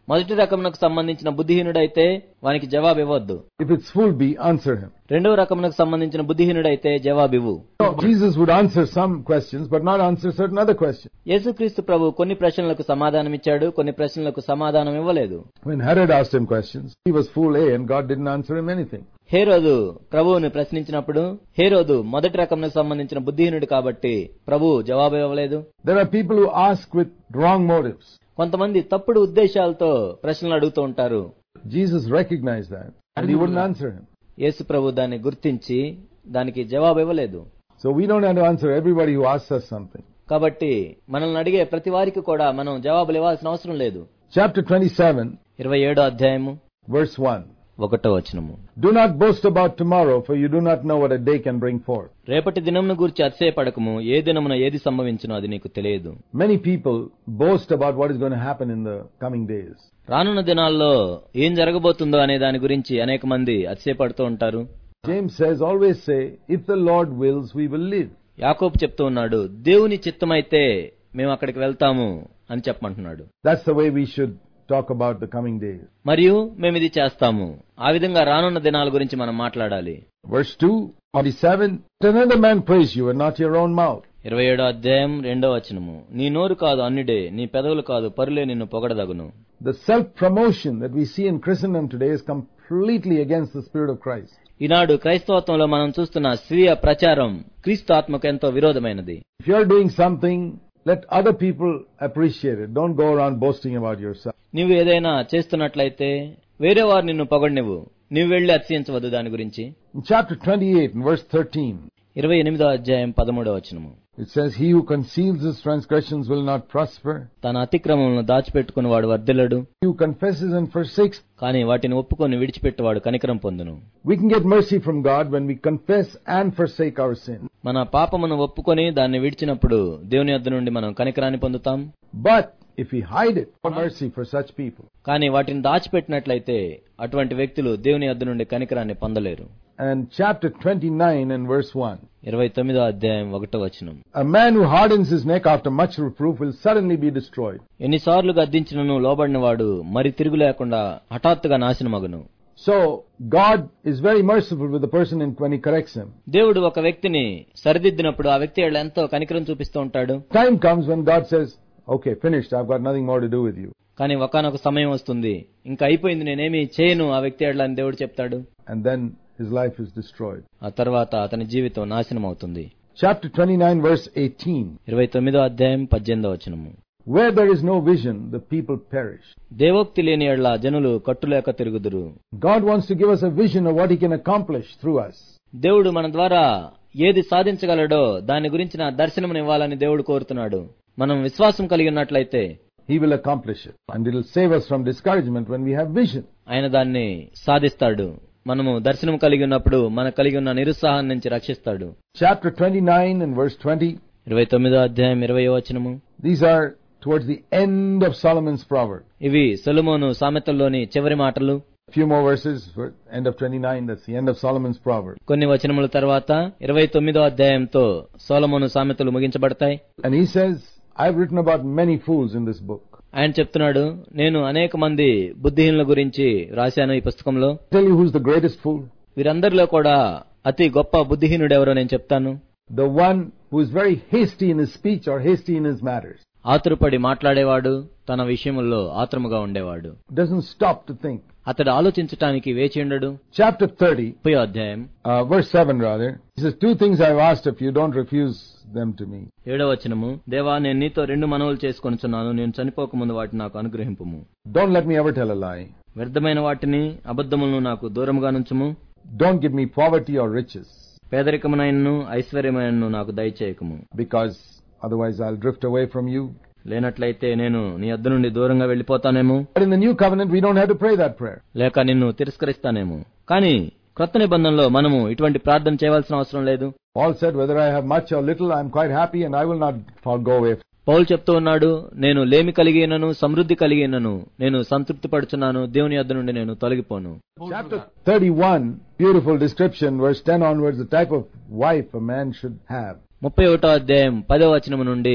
మొదటి రకమునకు సంబంధించిన బుద్ధిహీనుడైతే వానికి జవాబు ఇవ్వద్దు. If it's full B, answer him. రెండవ రకమునకు సంబంధించిన బుద్ధిహీనుడైతే జవాబివ్వు. No, Jesus would answer some questions, but not answer certain other questions. యేసుక్రీస్తు ప్రభు కొన్ని ప్రశ్నలకు సమాధానం ఇచ్చాడు, కొన్ని ప్రశ్నలకు సమాధానం ఇవ్వలేదు. When Herod asked him questions, he was fool A and God didn't answer him anything. హేరోదు ప్రభువుని ప్రశ్నించినప్పుడు హేరోదు మొదటి రకమునకు సంబంధించిన బుద్ధిహీనుడు కాబట్టి ప్రభువు జవాబు ఇవ్వలేదు. There are people who ask with wrong motives. కొంతమంది తప్పుడు ఉద్దేశాలతో ప్రశ్నలు అడుగుతూ ఉంటారు. Jesus recognized that and he wouldn't answer him. యేసు ప్రభు దాన్ని గుర్తించి దానికి జవాబు ఇవ్వలేదు. So we don't have to answer everybody who asks us something. కాబట్టి మనల్ని అడిగే ప్రతి వారికి కూడా మనం జవాబులు ఇవ్వాల్సిన అవసరం లేదు. Chapter twenty-seven, ఇరవై ఏడో అధ్యాయము verse one. ఒకటో వచనము. Do not boast about tomorrow, for you do not know what a day can bring forth. రేపటి దినమును గూర్చి అతిశయపడకము, ఏ దినమున ఏది సంభవించునో అది నీకు తెలియదు. Many people boast about what is going to happen in the coming days. రానున్న దినాల్లో ఏం జరగబోతుందో అనే దాని గురించి అనేక మంది అతిశయపడుతూ ఉంటారు. James says, always say, if the Lord wills, we will live. యాకోబు చెప్తూ ఉన్నాడు, దేవుని చిత్తమైతే మేము అక్కడికి వెళ్తాము అని చెప్పమంటున్నాడు. That's the way we should talk about the coming days. మరియు మేము ఇది చేస్తాము. ఆ విధంగా రానున్న దినాల గురించి మనం మాట్లాడాలి. Verse two, forty-seven, let another man praise you and not your own mouth. ఇరవై ఏడో అధ్యాయం రెండో వచనము. నీ నోరు కాదు అన్నిడే, నీ పెదవులు కాదు పరులే నిన్ను పొగడదగును. The self-promotion that we see in Christendom today is completely against the Spirit of Christ. ఈనాడు క్రైస్తవత్వంలో మనం చూస్తున్న స్వీయ ప్రచారం క్రీస్తు ఆత్మకు ఎంతో విరోధమైనది. If you are doing something, let other people appreciate it. Don't go around boasting about yourself. నీవు ఏదైనా చేస్తున్నట్లయితే వేరే వారు నిన్ను పొగడనివ్వు, నీవు వెళ్లి అతిశయించవద్దు దాని గురించి. In chapter twenty-eight, and verse thirteen, ఇరవై ఎనిమిదో అధ్యాయం పదమూడవ వచనము. it says, he who conceals his transgressions will not prosper. తన అతిక్రమములను దాచిపెట్టుకుని వాడు వర్ధిల్లడు. He who confesses and forsakes. కానీ వాటిని ఒప్పుకొని విడిచిపెట్టువాడు కనికరం పొందును. We can get mercy from God when we confess and forsake our sin. మన పాపమును ఒప్పుకొని దాన్ని విడిచినప్పుడు దేవుని యొద్ద నుండి మనం కనికరాన్ని పొందుతాం. But if we hide it, no mercy for such people. కానీ వాటిని దాచిపెట్టినట్లయితే అటువంటి వ్యక్తులు దేవుని యొద్ద నుండి కనికరాన్ని పొందలేరు. And chapter twenty-nine and verse one. ఇరవై తొమ్మిదో అధ్యాయం ఒకటో వచనం. A man who hardens his neck after much reproof will suddenly be destroyed. ఎన్నిసార్లు గద్దించినను లోబడిన వాడు మరి తిరుగు లేకుండా హఠాత్తుగా నాశనమగును. So God is very merciful with the person in, when he corrects him. దేవుడు ఒక వ్యక్తిని సరిదిద్దినప్పుడు ఆ వ్యక్తి ఎంతో కనికరం చూపిస్తూ ఉంటాడు. Time comes when God says, okay, finished, I've got nothing more to do with you. కానీ ఒకానొక సమయం వస్తుంది, ఇంకా అయిపోయింది, నేనేమి చేయను ఆ వ్యక్తి ఎడల అని దేవుడు చెప్తాడు. And then his life is destroyed. ఆ తర్వాత అతని జీవితం నాశనం అవుతుంది. Chapter twenty-nine, verse eighteen. ఇరవై తొమ్మిదో అధ్యాయం పద్దెనిమిదో వచనము. Where there is no vision, the people perish. దేవోక్తి లేని ఎడల జనులు కట్టులేక తిరుగుదురు. God wants to give us a vision of what he can accomplish through us. దేవుడు మన ద్వారా ఏది సాధించగలడో దాని గురించిన దర్శనం ఇవ్వాలని దేవుడు కోరుతున్నాడు. మనం విశ్వాసం కలిగి ఉన్నట్లయితే he will accomplish it, and it will save us from discouragement when we have vision. ఆయన దాన్ని సాధిస్తాడు. మనము దర్శనం కలిగి ఉన్నప్పుడు మనకు కలిగి ఉన్న నిరుత్సాహం నుంచి రక్షిస్తాడు. Chapter twenty-nine and verse twenty. ఇరవై తొమ్మిదో అధ్యాయం ఇరవై వచనము. These are towards the end of Solomon's proverb. ఇవి సొలొమోను సామెతల్లోని చివరి మాటలు. Few more verses, end of twenty-nine, that's the end of Solomon's proverb. కొన్ని వచనముల తర్వాత ఇరవై తొమ్మిదో అధ్యాయంతో సొలొమోను సామెతలు ముగించబడతాయి. And he says, I've written about many fools in this book. ఆయన చెప్తున్నాడు, నేను అనేక మంది బుద్ధిహీనుల గురించి రాశాను ఈ పుస్తకంలో. Tell you who's the greatest fool? వీరందరిలో కూడా అతి గొప్ప బుద్ధిహీనుడు ఎవరో నేను చెప్తాను. The one who is very hasty in his speech or hasty in his matters. ఆతురపడి మాట్లాడేవాడు, తన విషయముల్లో ఆత్రముగా ఉండేవాడు. Doesn't stop to think. అతడు ఆలోచించటానికి వేచి ఉండడు. Chapter thirty, ముప్పై అధ్యాయం uh, verse seven rather. He says, two things I've asked of you, don't refuse them to me. ఏడవ వచనము. దేవా, నేను నీతో రెండు మనవులు చేసుకొనుచున్నాను, నేను చనిపోకముందు వాటిని నాకు అనుగ్రహింపుము. Don't let me ever tell a lie. వ్యర్థమైన వాటిని అబద్ధములను నాకు దూరముగా నుంచుము. Don't give me poverty or riches. పేదరికమునైనను ఐశ్వర్యమైనను నాకు దయచేయకము. Because otherwise I'll drift away from you. లేనట్లయితే నేను నీ యొద్ద నుండి దూరంగా వెళ్లిపోతానేమో. But in the new covenant we don't have to pray that prayer. లేక నిన్ను తిరస్కరిస్తానేమో. కానీ క్రొత్త నిబంధనలో మనము ఇటువంటి ప్రార్థన చేయవలసిన అవసరం లేదు. Paul said, whether I have much or little, I am quite happy and I will not go away. పౌలు చెప్తూ ఉన్నాడు, నేను లేమి కలిగినను సమృద్ధి కలిగినను నేను సంతృప్తి పడుచున్నాను, దేవుని యొద్ద నుండి నేను తొలగిపోను. Chapter thirty-one, beautiful description, verse ten onwards, the type of wife a man should have. ముప్పై ఒకటో అధ్యాయం పదో వచనము నుండి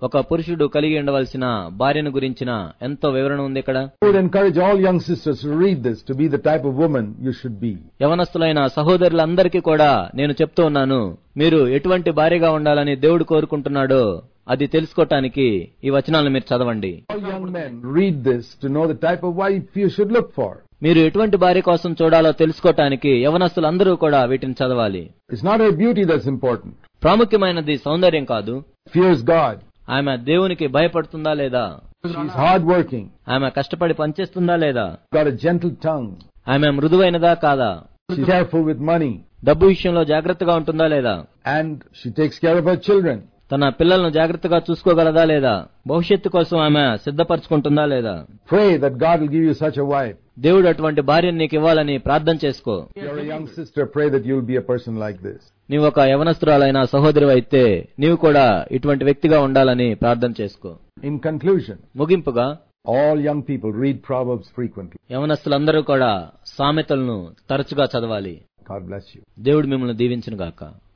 ఒక పురుషుడు కలిగి ఉండవలసిన భార్యను గురించిన ఎంతో వివరణ ఉంది ఇక్కడ. I would encourage all young sisters to read this, to be the type of woman you should be. యవనస్తులైన సహోదరులందరికీ కూడా నేను చెప్తూ ఉన్నాను, మీరు ఎటువంటి భార్యగా ఉండాలని దేవుడు కోరుకుంటున్నాడో అది తెలుసుకోవటానికి ఈ వచనాలను మీరు చదవండి. All young men read this to know the type of wife you should look for. మీరు ఎటువంటి భార్య కోసం చూడాలో తెలుసుకోవటానికి యవనస్తులందరూ కూడా వీటిని చదవాలి. It's not her beauty that's important. ప్రాముఖ్యమైనది సౌందర్యం కాదు. Fears God. ఆమె దేవునికి భయపడుతుందా లేదా, She's hard working. ఆమె కష్టపడి పనిచేస్తుందా లేదా, Got a gentle tongue. ఆమె మృదువైనదా కాదా, She's careful with money. డబ్బు విషయంలో జాగ్రత్తగా ఉంటుందా లేదా, And she takes care of her children. తన పిల్లలను జాగ్రత్తగా చూసుకోగలదా లేదా, భవిష్యత్తు కోసం ఆమె సిద్ధపరచుకుంటుందా లేదా. Pray that God will give you such a wife. దేవుడు అటువంటి భార్యను నీకు ఇవ్వాలని ప్రార్థన చేసుకో. You're a young sister, pray that you'll be a person like this. నీవు ఒక యవనస్తురాలైన సహోదరి అయితే నీవు కూడా ఇటువంటి వ్యక్తిగా ఉండాలని ప్రార్థన చేసుకో. In conclusion, ముగింపుగా all young people read Proverbs frequently. యవనస్తులందరూ కూడా సామెతలను తరచుగా చదవాలి. God bless you. దేవుడు మిమ్మల్ని దీవించును గాక.